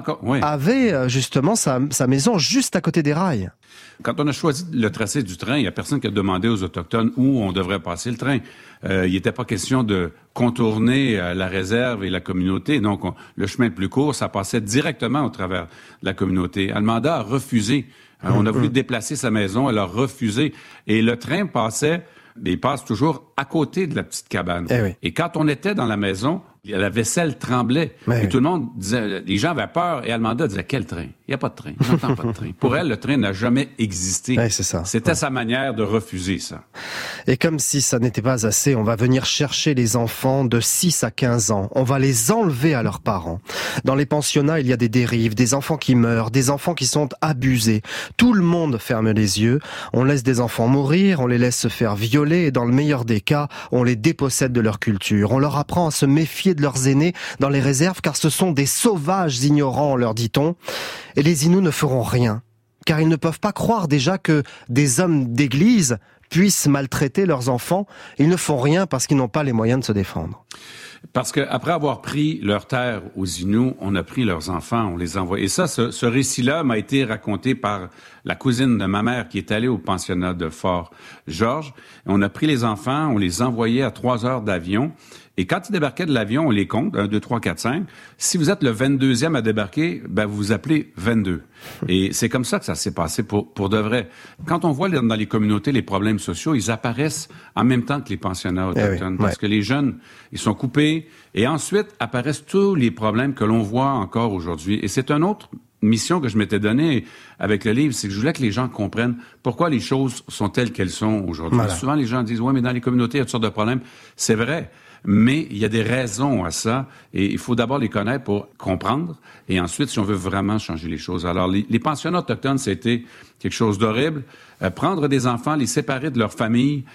avait justement sa maison juste à côté des rails. Quand on a choisi le tracé du train, il n'y a personne qui a demandé aux Autochtones où on devrait passer le train. Il n'était pas question de contourner la réserve et la communauté. Donc, le chemin le plus court, ça passait directement au travers de la communauté. Almanda a refusé. On a voulu déplacer sa maison, elle a refusé. Et le train il passe toujours à côté de la petite cabane. Et quand on était dans la maison, la vaisselle tremblait. Et tout le monde disait, les gens avaient peur. Et Almanda disait, quel train? Il n'y a pas de train. J'entends pas de train. Pour elle, le train n'a jamais existé. C'est ça. C'était sa manière de refuser ça. Et comme si ça n'était pas assez, on va venir chercher les enfants de 6 à 15 ans. On va les enlever à leurs parents. Dans les pensionnats, il y a des dérives, des enfants qui meurent, des enfants qui sont abusés. Tout le monde ferme les yeux. On laisse des enfants mourir, on les laisse se faire violer et dans le meilleur des cas, on les dépossède de leur culture. On leur apprend à se méfier de leurs aînés dans les réserves car ce sont des sauvages ignorants, leur dit-on. Et les Inuits ne feront rien, car ils ne peuvent pas croire déjà que des hommes d'église puissent maltraiter leurs enfants. Ils ne font rien parce qu'ils n'ont pas les moyens de se défendre. Parce qu'après avoir pris leur terre aux Inuits, on a pris leurs enfants, on les envoie. Et ça, ce récit-là m'a été raconté par la cousine de ma mère qui est allée au pensionnat de Fort Georges. On a pris les enfants, on les envoyait à 3 heures d'avion. Et quand ils débarquaient de l'avion, on les compte, 1, 2, 3, 4, 5. Si vous êtes le 22e à débarquer, vous vous appelez 22. Et c'est comme ça que ça s'est passé pour de vrai. Quand on voit dans les communautés les problèmes sociaux, ils apparaissent en même temps que les pensionnats autochtones. Parce que les jeunes, ils sont coupés. Et ensuite apparaissent tous les problèmes que l'on voit encore aujourd'hui. Et c'est une autre mission que je m'étais donnée avec le livre, c'est que je voulais que les gens comprennent pourquoi les choses sont telles qu'elles sont aujourd'hui. Souvent, les gens disent, mais dans les communautés, il y a toutes sortes de problèmes. C'est vrai. Mais il y a des raisons à ça et il faut d'abord les connaître pour comprendre et ensuite, si on veut vraiment changer les choses. Alors, les pensionnats autochtones, c'était quelque chose d'horrible. Prendre des enfants, les séparer de leur famille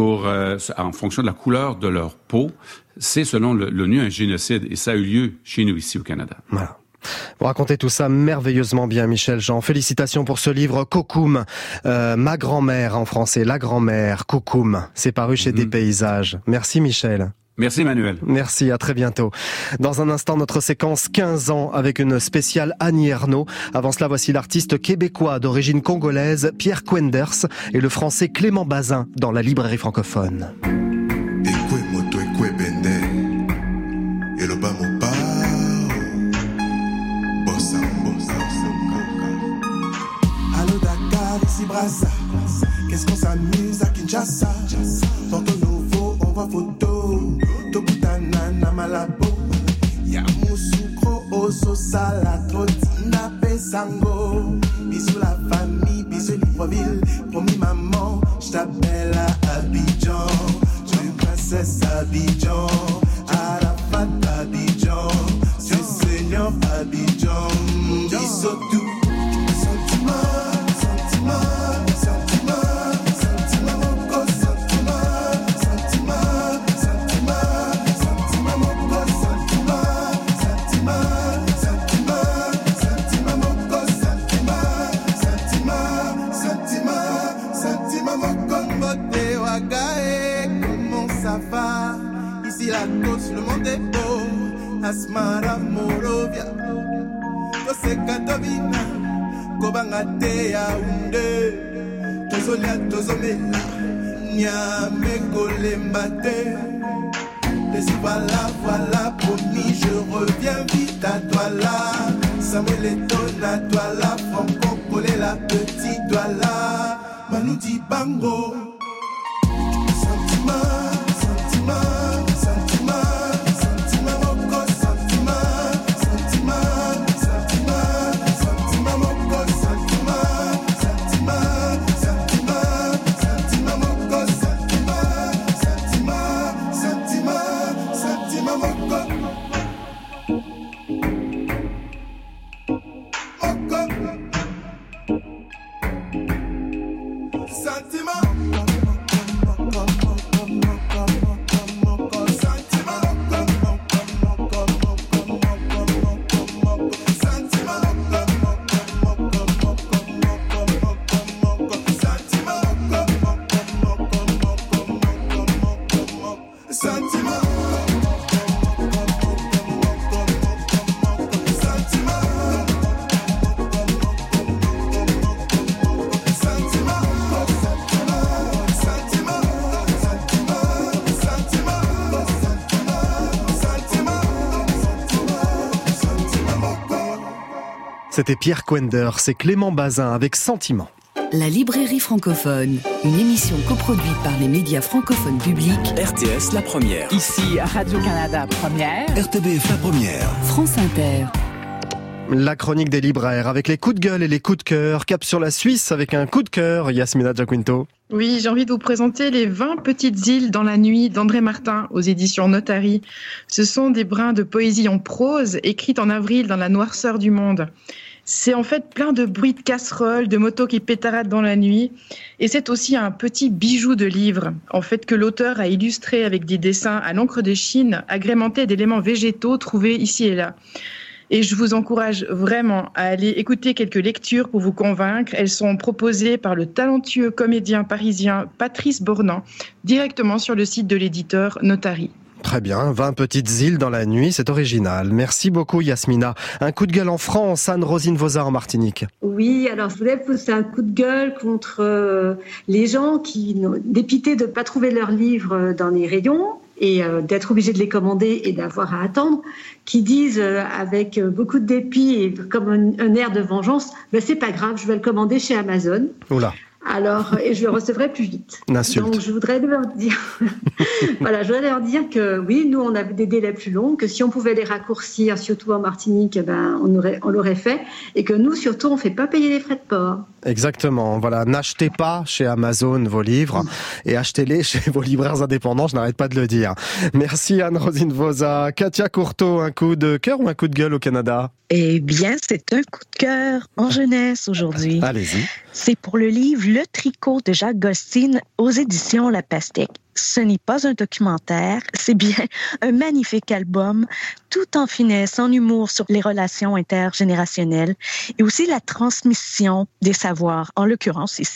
en fonction de la couleur de leur peau, c'est selon l'ONU un génocide et ça a eu lieu chez nous ici au Canada. Voilà. Vous racontez tout ça merveilleusement bien, Michel Jean. Félicitations pour ce livre Kokoum, ma grand-mère en français, la grand-mère, Kokoum. C'est paru chez Des Paysages. Merci Michel. Merci Manuel. Merci, à très bientôt. Dans un instant, notre séquence 15 ans avec une spéciale Annie Ernaux. Avant cela, voici l'artiste québécois d'origine congolaise Pierre Quenders et le français Clément Bazin dans la librairie francophone. Allô Dakar, ici Brassa. Qu'est-ce qu'on s'amuse à Kinshasa? Tantôt nouveau, on voit photo. Tobutana na Malabo. Yamoussoukro, Oso Sala, Trotina, Pesango. Bisous la famille, bisous Libreville. Promis maman, j't'appelle à Abidjan. Tu princesse Abidjan. Arafat Abidjan. C'est Seigneur Abidjan. Bisous tout. Le monde est beau, Asmara Morovia, Tose Katovina, Kobangate Yaoundé, Tozolia Tozomela, Niame Golembate. Voilà, promis, je reviens vite à toi là. Samuel Eton à toi là, Franco Collet la petite toi là, Manouti Bango. C'était Pierre Quenders, c'est Clément Bazin avec Sentiment. La librairie francophone, une émission coproduite par les médias francophones publics. RTS La Première. Ici, Radio-Canada Première. RTBF La Première. France Inter. La chronique des libraires avec les coups de gueule et les coups de cœur. Cap sur la Suisse avec un coup de cœur. Yasmina Giaquinto. Oui, j'ai envie de vous présenter les 20 petites îles dans la nuit d'André Martin aux éditions Notary. Ce sont des brins de poésie en prose écrites en avril dans la noirceur du monde. C'est en fait plein de bruits de casseroles, de motos qui pétaradent dans la nuit. Et c'est aussi un petit bijou de livre, en fait, que l'auteur a illustré avec des dessins à l'encre de Chine, agrémentés d'éléments végétaux trouvés ici et là. Et je vous encourage vraiment à aller écouter quelques lectures pour vous convaincre. Elles sont proposées par le talentueux comédien parisien Patrice Bornand, directement sur le site de l'éditeur Notary. Très bien, 20 petites îles dans la nuit, c'est original. Merci beaucoup Yasmina. Un coup de gueule en France, Anne-Rosine Vosa en Martinique. Oui, alors je voulais pousser un coup de gueule contre les gens qui, dépités de ne pas trouver leurs livres dans les rayons et d'être obligés de les commander et d'avoir à attendre, qui disent avec beaucoup de dépit et comme un air de vengeance, ben, c'est pas grave, je vais le commander chez Amazon. Oula. Alors, et je le recevrai plus vite. L'insulte. Donc, je voudrais leur dire, voilà, je voudrais leur dire que oui, nous, on avait des délais plus longs, que si on pouvait les raccourcir, surtout en Martinique, ben, on l'aurait fait, et que nous, surtout, on fait pas payer les frais de port. Exactement. Voilà, n'achetez pas chez Amazon vos livres et achetez-les chez vos libraires indépendants. Je n'arrête pas de le dire. Merci Anne-Rosine Vosa. Katia Courteau, un coup de cœur ou un coup de gueule au Canada? Eh bien, c'est un coup de cœur en jeunesse aujourd'hui. Allez-y. C'est pour le livre Le Tricot de Jacques Gostine aux éditions La Pastèque. Ce n'est pas un documentaire, c'est bien un magnifique album, tout en finesse, en humour sur les relations intergénérationnelles et aussi la transmission des savoirs. En l'occurrence ici,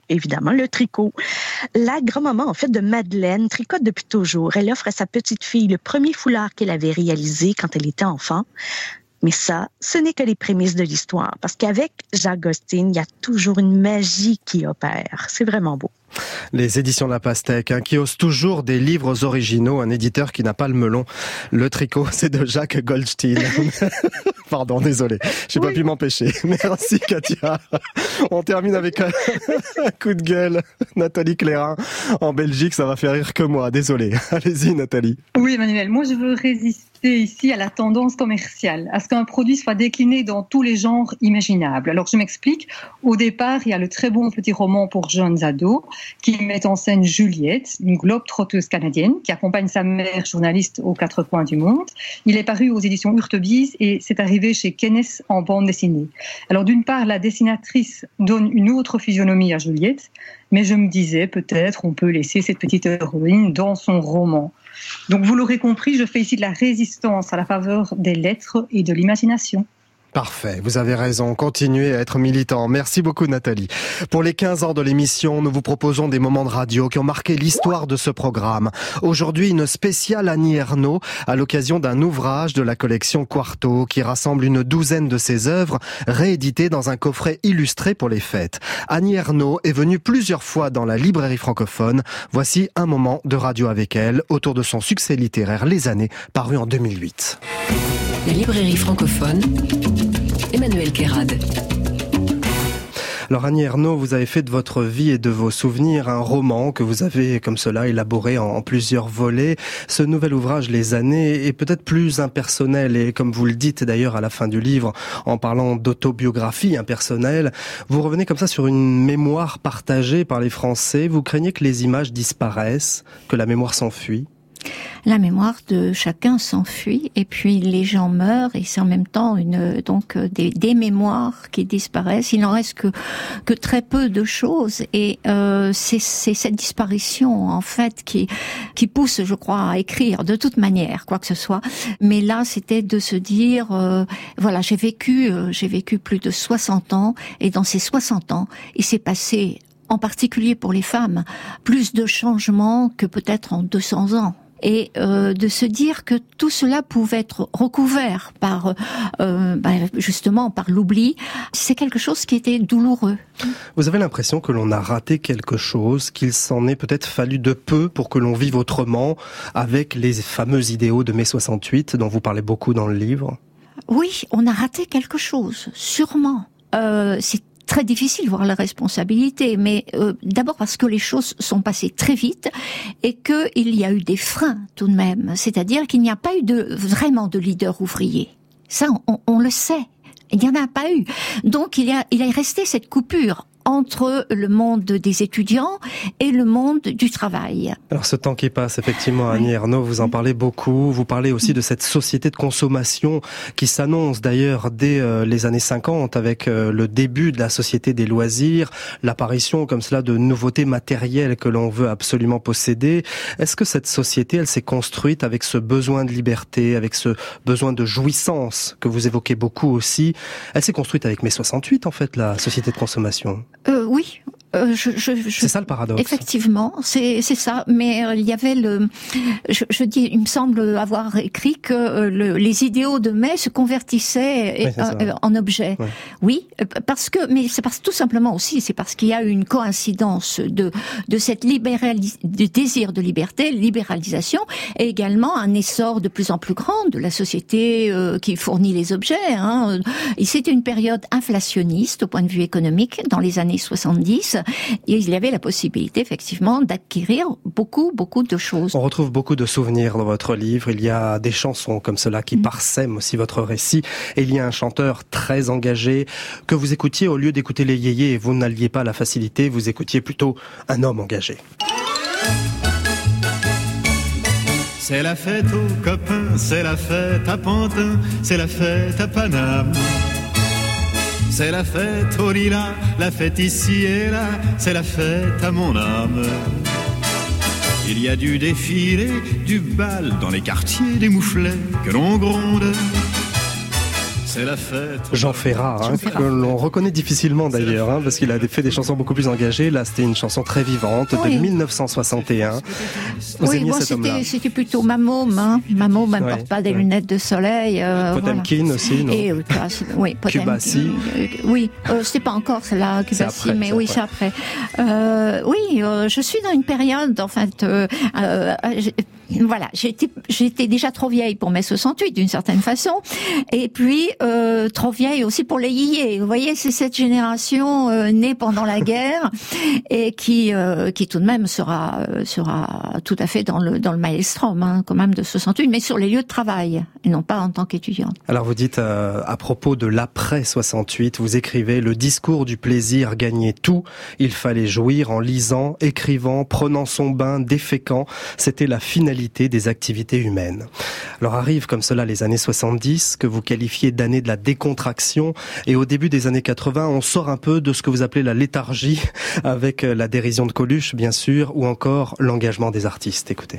évidemment, le tricot. La grand-maman, en fait, de Madeleine, tricote depuis toujours. Elle offre à sa petite fille le premier foulard qu'elle avait réalisé quand elle était enfant. Mais ça, ce n'est que les prémices de l'histoire. Parce qu'avec Jacques Gostin, il y a toujours une magie qui opère. C'est vraiment beau. Les éditions La Pastèque, qui osent toujours des livres originaux, un éditeur qui n'a pas le melon. Le tricot, c'est de Jacques Goldstein. Pardon, désolé, j'ai pas pu m'empêcher. Merci Katia. On termine avec un coup de gueule. Nathalie Clérin, en Belgique, ça va faire rire que moi, désolé. Allez-y Nathalie. Oui Emmanuel, moi je veux résister ici à la tendance commerciale, à ce qu'un produit soit décliné dans tous les genres imaginables. Alors je m'explique, au départ il y a le très bon petit roman pour jeunes ados qui met en scène Juliette, une globe-trotteuse canadienne qui accompagne sa mère journaliste aux quatre coins du monde. Il est paru aux éditions Hurtebise et c'est arrivé chez Kenneth en bande dessinée. Alors d'une part, la dessinatrice donne une autre physionomie à Juliette, mais je me disais peut-être on peut laisser cette petite héroïne dans son roman. Donc vous l'aurez compris, je fais ici de la résistance à la faveur des lettres et de l'imagination. Parfait, vous avez raison, continuez à être militant. Merci beaucoup Nathalie. Pour les 15 ans de l'émission, nous vous proposons des moments de radio qui ont marqué l'histoire de ce programme. Aujourd'hui, une spéciale Annie Ernaux à l'occasion d'un ouvrage de la collection Quarto qui rassemble une douzaine de ses œuvres rééditées dans un coffret illustré pour les fêtes. Annie Ernaux est venue plusieurs fois dans la librairie francophone. Voici un moment de radio avec elle autour de son succès littéraire Les Années, paru en 2008. La librairie francophone, Emmanuel Kérad. Alors Annie Ernaux, vous avez fait de votre vie et de vos souvenirs un roman que vous avez comme cela élaboré en plusieurs volets. Ce nouvel ouvrage, Les Années, est peut-être plus impersonnel et comme vous le dites d'ailleurs à la fin du livre, en parlant d'autobiographie impersonnelle, vous revenez comme ça sur une mémoire partagée par les Français. Vous craignez que les images disparaissent, que la mémoire s'enfuit ? La mémoire de chacun s'enfuit et puis les gens meurent et c'est en même temps des mémoires qui disparaissent. Il n'en reste que très peu de choses et c'est cette disparition en fait qui pousse, je crois, à écrire de toute manière quoi que ce soit. Mais là, c'était de se dire voilà, j'ai vécu plus de 60 ans et dans ces 60 ans, il s'est passé en particulier pour les femmes plus de changements que peut-être en 200 ans. Et de se dire que tout cela pouvait être recouvert par justement par l'oubli, c'est quelque chose qui était douloureux. Vous avez l'impression que l'on a raté quelque chose, qu'il s'en est peut-être fallu de peu pour que l'on vive autrement avec les fameux idéaux de mai 68 dont vous parlez beaucoup dans le livre? Oui, on a raté quelque chose, sûrement. C'est très difficile de voir la responsabilité, mais d'abord parce que les choses sont passées très vite et qu'il y a eu des freins tout de même. C'est-à-dire qu'il n'y a pas eu vraiment de leader ouvrier. Ça, on le sait. Il n'y en a pas eu. Donc il est resté cette coupure entre le monde des étudiants et le monde du travail. Alors ce temps qui passe, effectivement, Annie Ernaux, vous en parlez beaucoup. Vous parlez aussi de cette société de consommation qui s'annonce d'ailleurs dès les années 50 avec le début de la société des loisirs, l'apparition comme cela de nouveautés matérielles que l'on veut absolument posséder. Est-ce que cette société, elle s'est construite avec ce besoin de liberté, avec ce besoin de jouissance que vous évoquez beaucoup aussi? Elle s'est construite avec mai 68 en fait, la société de consommation. Oui. C'est ça le paradoxe. Effectivement, c'est ça. Mais il y avait il me semble avoir écrit que les idéaux de mai se convertissaient en objets. Ouais. Oui, mais c'est tout simplement aussi, c'est parce qu'il y a eu une coïncidence de cette du désir de liberté, libéralisation, et également un essor de plus en plus grand de la société qui fournit les objets. Et c'était une période inflationniste au point de vue économique dans les années 70. Et il y avait la possibilité, effectivement, d'acquérir beaucoup de choses. On retrouve beaucoup de souvenirs dans votre livre. Il y a des chansons comme cela qui parsèment aussi votre récit. Et il y a un chanteur très engagé que vous écoutiez au lieu d'écouter les yéyés et vous n'alliez pas à la facilité, vous écoutiez plutôt un homme engagé. C'est la fête aux copains, c'est la fête à Pantin, c'est la fête à Paname. C'est la fête au lilas, la fête ici et là, c'est la fête à mon âme. Il y a du défilé, du bal dans les quartiers des mouflets que l'on gronde. c'est la fête. Jean Ferrat, que l'on reconnaît difficilement d'ailleurs, parce qu'il a fait des chansons beaucoup plus engagées. Là, c'était une chanson très vivante de 1961. Vous aimiez cet homme-là? C'était plutôt ma môme. Ma môme, elle ne porte pas des lunettes de soleil. Potemkin aussi, non? Et, oui, Potemkin. Cubassi. Oui, c'était pas encore celle-là, Cubassi, mais oui, c'est après. Je suis dans une période, en fait, voilà, j'étais déjà trop vieille pour mai 68 d'une certaine façon, et puis trop vieille aussi pour les yéyés. Vous voyez, c'est cette génération née pendant la guerre et qui tout de même sera tout à fait dans le maelstrom, quand même, de 68, mais sur les lieux de travail et non pas en tant qu'étudiante. Alors vous dites à propos de l'après 68, vous écrivez: le discours du plaisir gagnait tout. Il fallait jouir en lisant, écrivant, prenant son bain, déféquant. C'était la finalité des activités humaines. Alors arrive comme cela les années 70, que vous qualifiez d'années de la décontraction, et au début des années 80, on sort un peu de ce que vous appelez la léthargie, avec la dérision de Coluche, bien sûr, ou encore l'engagement des artistes. Écoutez.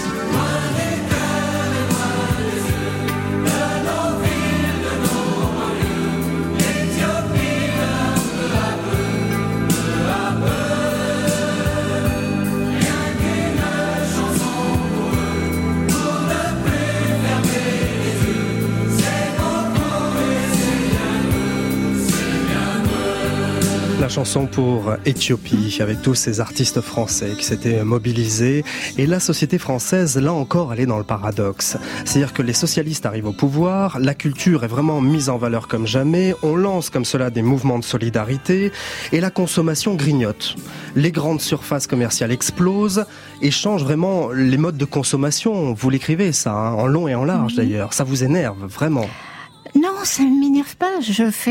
La chanson pour Éthiopie, avec tous ces artistes français qui s'étaient mobilisés. Et la société française, là encore, elle est dans le paradoxe. C'est-à-dire que les socialistes arrivent au pouvoir, la culture est vraiment mise en valeur comme jamais, on lance comme cela des mouvements de solidarité, et la consommation grignote. Les grandes surfaces commerciales explosent et changent vraiment les modes de consommation. Vous l'écrivez ça, en long et en large d'ailleurs. Ça vous énerve, vraiment? Non, ça ne m'énerve pas.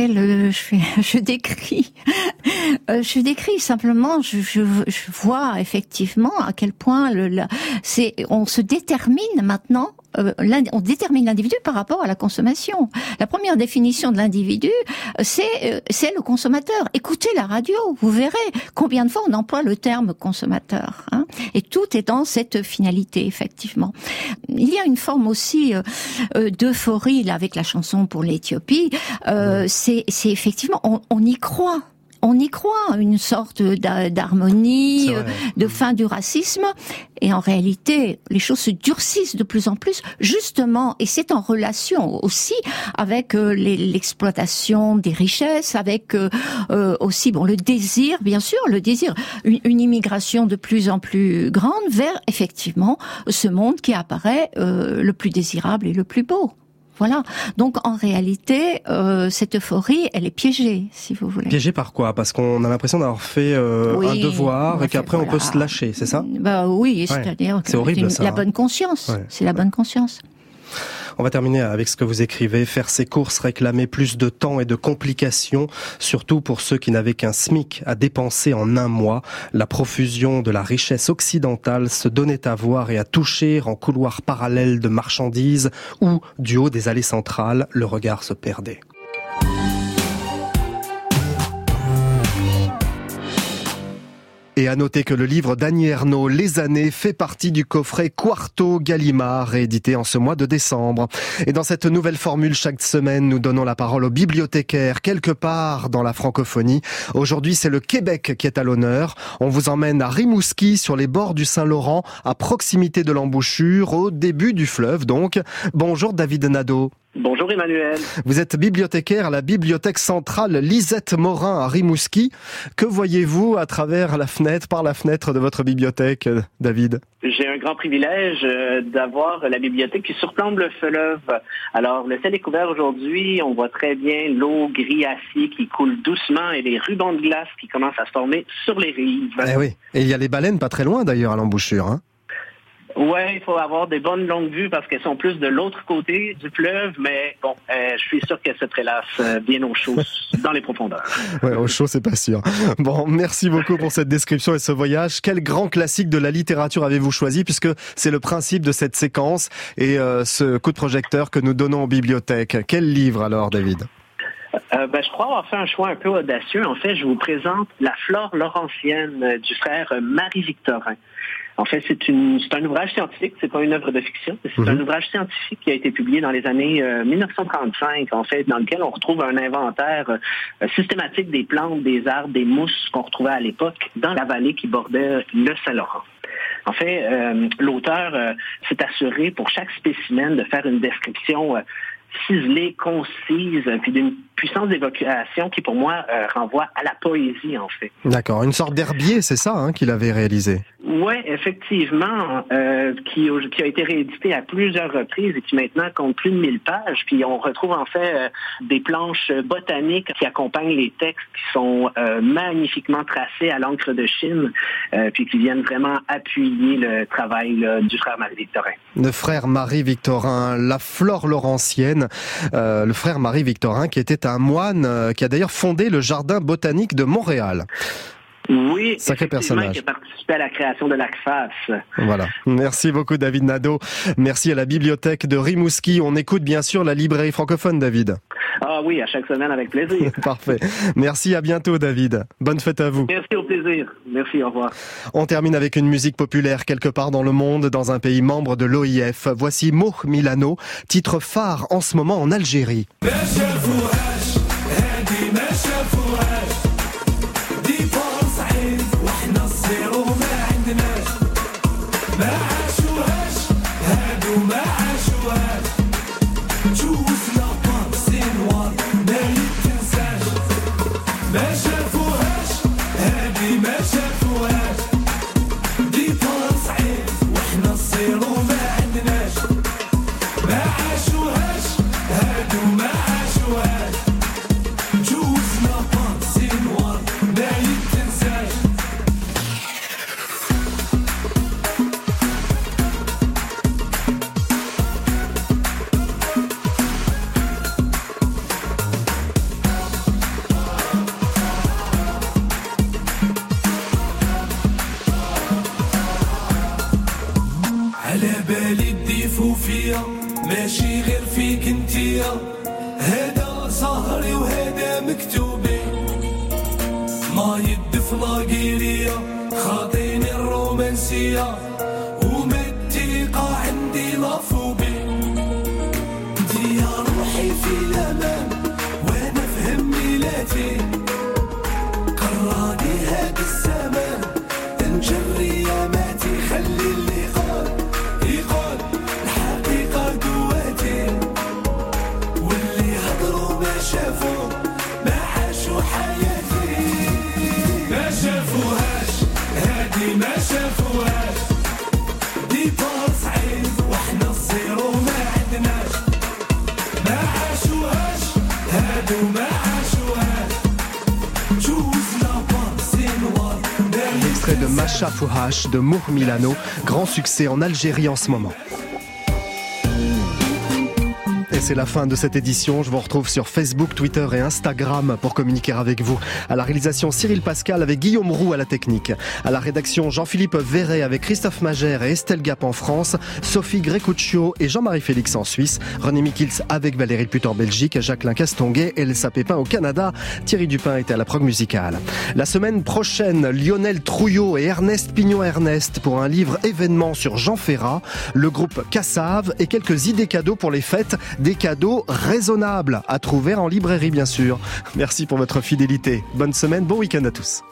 Je décris. Je décris simplement. Je vois effectivement à quel point on se détermine maintenant. On détermine l'individu par rapport à la consommation. La première définition de l'individu, c'est le consommateur. Écoutez la radio, vous verrez combien de fois on emploie le terme consommateur. Et tout est dans cette finalité, effectivement. Il y a une forme aussi d'euphorie là avec la chanson pour l'Éthiopie. C'est effectivement, on y croit. On y croit, une sorte d'harmonie, de fin du racisme. Et en réalité, les choses se durcissent de plus en plus, justement, et c'est en relation aussi avec l'exploitation des richesses, avec aussi le désir, bien sûr, une immigration de plus en plus grande vers, effectivement, ce monde qui apparaît le plus désirable et le plus beau. Voilà. Donc, en réalité, cette euphorie, elle est piégée, si vous voulez. Piégée par quoi? Parce qu'on a l'impression d'avoir fait un devoir et qu'après on peut se lâcher, c'est ça? Oui, c'est-à-dire que c'est horrible, ça, la bonne conscience. Ouais. C'est la bonne conscience. On va terminer avec ce que vous écrivez. Faire ses courses réclamait plus de temps et de complications, surtout pour ceux qui n'avaient qu'un SMIC à dépenser en un mois. La profusion de la richesse occidentale se donnait à voir et à toucher en couloirs parallèles de marchandises où, du haut des allées centrales, le regard se perdait. Et à noter que le livre d'Annie Ernaux, Les années, fait partie du coffret Quarto Gallimard, réédité en ce mois de décembre. Et dans cette nouvelle formule, chaque semaine, nous donnons la parole aux bibliothécaires, quelque part dans la francophonie. Aujourd'hui, c'est le Québec qui est à l'honneur. On vous emmène à Rimouski, sur les bords du Saint-Laurent, à proximité de l'embouchure, au début du fleuve donc. Bonjour David Nadeau. Bonjour Emmanuel. Vous êtes bibliothécaire à la bibliothèque centrale Lisette Morin à Rimouski. Que voyez-vous à travers par la fenêtre de votre bibliothèque, David? J'ai un grand privilège d'avoir la bibliothèque qui surplombe le fleuve. Alors, le ciel est couvert aujourd'hui. On voit très bien l'eau gris acier qui coule doucement et les rubans de glace qui commencent à se former sur les rives. Eh oui. Et il y a les baleines pas très loin d'ailleurs à l'embouchure, Ouais, il faut avoir des bonnes longues vues parce qu'elles sont plus de l'autre côté du fleuve, mais bon, je suis sûr qu'elles se prélassent bien au chaud dans les profondeurs. Ouais, au chaud, c'est pas sûr. Bon, merci beaucoup pour cette description et ce voyage. Quel grand classique de la littérature avez-vous choisi, puisque c'est le principe de cette séquence et ce coup de projecteur que nous donnons aux bibliothèques. Quel livre alors, David? Je crois avoir fait un choix un peu audacieux. En fait, je vous présente La Flore laurentienne du frère Marie-Victorin. En fait, c'est un ouvrage scientifique, c'est pas une œuvre de fiction, c'est un ouvrage scientifique qui a été publié dans les années 1935, en fait, dans lequel on retrouve un inventaire systématique des plantes, des arbres, des mousses qu'on retrouvait à l'époque dans la vallée qui bordait le Saint-Laurent. En fait, l'auteur s'est assuré pour chaque spécimen de faire une description ciselée, concise, puis d'une puissance d'évocation qui, pour moi, renvoie à la poésie, en fait. D'accord, une sorte d'herbier, c'est ça qu'il avait réalisé? Oui, effectivement, qui a été réédité à plusieurs reprises et qui maintenant compte plus de 1000 pages. Puis on retrouve en fait des planches botaniques qui accompagnent les textes qui sont magnifiquement tracés à l'encre de Chine, puis qui viennent vraiment appuyer le travail du frère Marie-Victorin. Le frère Marie-Victorin, la flore laurentienne, le frère Marie-Victorin qui était un moine qui a d'ailleurs fondé le jardin botanique de Montréal. Oui, sacré personnage. Qui a participé à la création de l'ACFAS. Voilà. Merci beaucoup, David Nadeau. Merci à la bibliothèque de Rimouski. On écoute bien sûr la librairie francophone, David. Ah oui, à chaque semaine avec plaisir. Parfait. Merci, à bientôt, David. Bonne fête à vous. Merci, au plaisir. Merci, au revoir. On termine avec une musique populaire quelque part dans le monde, dans un pays membre de l'OIF. Voici Moh Milano, titre phare en ce moment en Algérie. ماشي غير فيك انتيا هذا صهري وهذا مكتوبي ما يدفنا قيريا خاطيني الرومانسية ومتيقة عندي لافوبي انتي يا روحي في الامان وانا فهم ميلاتي قراني هاد الزمان انجري يا ماتي خلي اللي قال يقال الحقيقة قوتي واللي هضروا ما شافوا ما عاشوا حياتي ما شافوهاش هادي ما شافوهاش ديبار صعيب واحنا الزيرو ما عندناش ما عاشوهاش هادو ما عاشوهاش جوزنا بانسي نوار Extrait de Macha Fouhache de Moh Milano, grand succès en Algérie en ce moment. Et c'est la fin de cette édition. Je vous retrouve sur Facebook, Twitter et Instagram pour communiquer avec vous. À la réalisation, Cyril Pascal avec Guillaume Roux à la technique. À la rédaction, Jean-Philippe Verret avec Christophe Magère et Estelle Gap en France. Sophie Grécuccio et Jean-Marie Félix en Suisse. René Mikils avec Valérie Put en Belgique. Jacqueline Castonguay et Elsa Pépin au Canada. Thierry Dupin était à la prog musicale. La semaine prochaine, Lionel Trouillot et Ernest Pignon-Ernest pour un livre événement sur Jean Ferrat. Le groupe Cassave et quelques idées cadeaux pour les fêtes. Des cadeaux raisonnables à trouver en librairie, bien sûr. Merci pour votre fidélité. Bonne semaine, bon week-end à tous.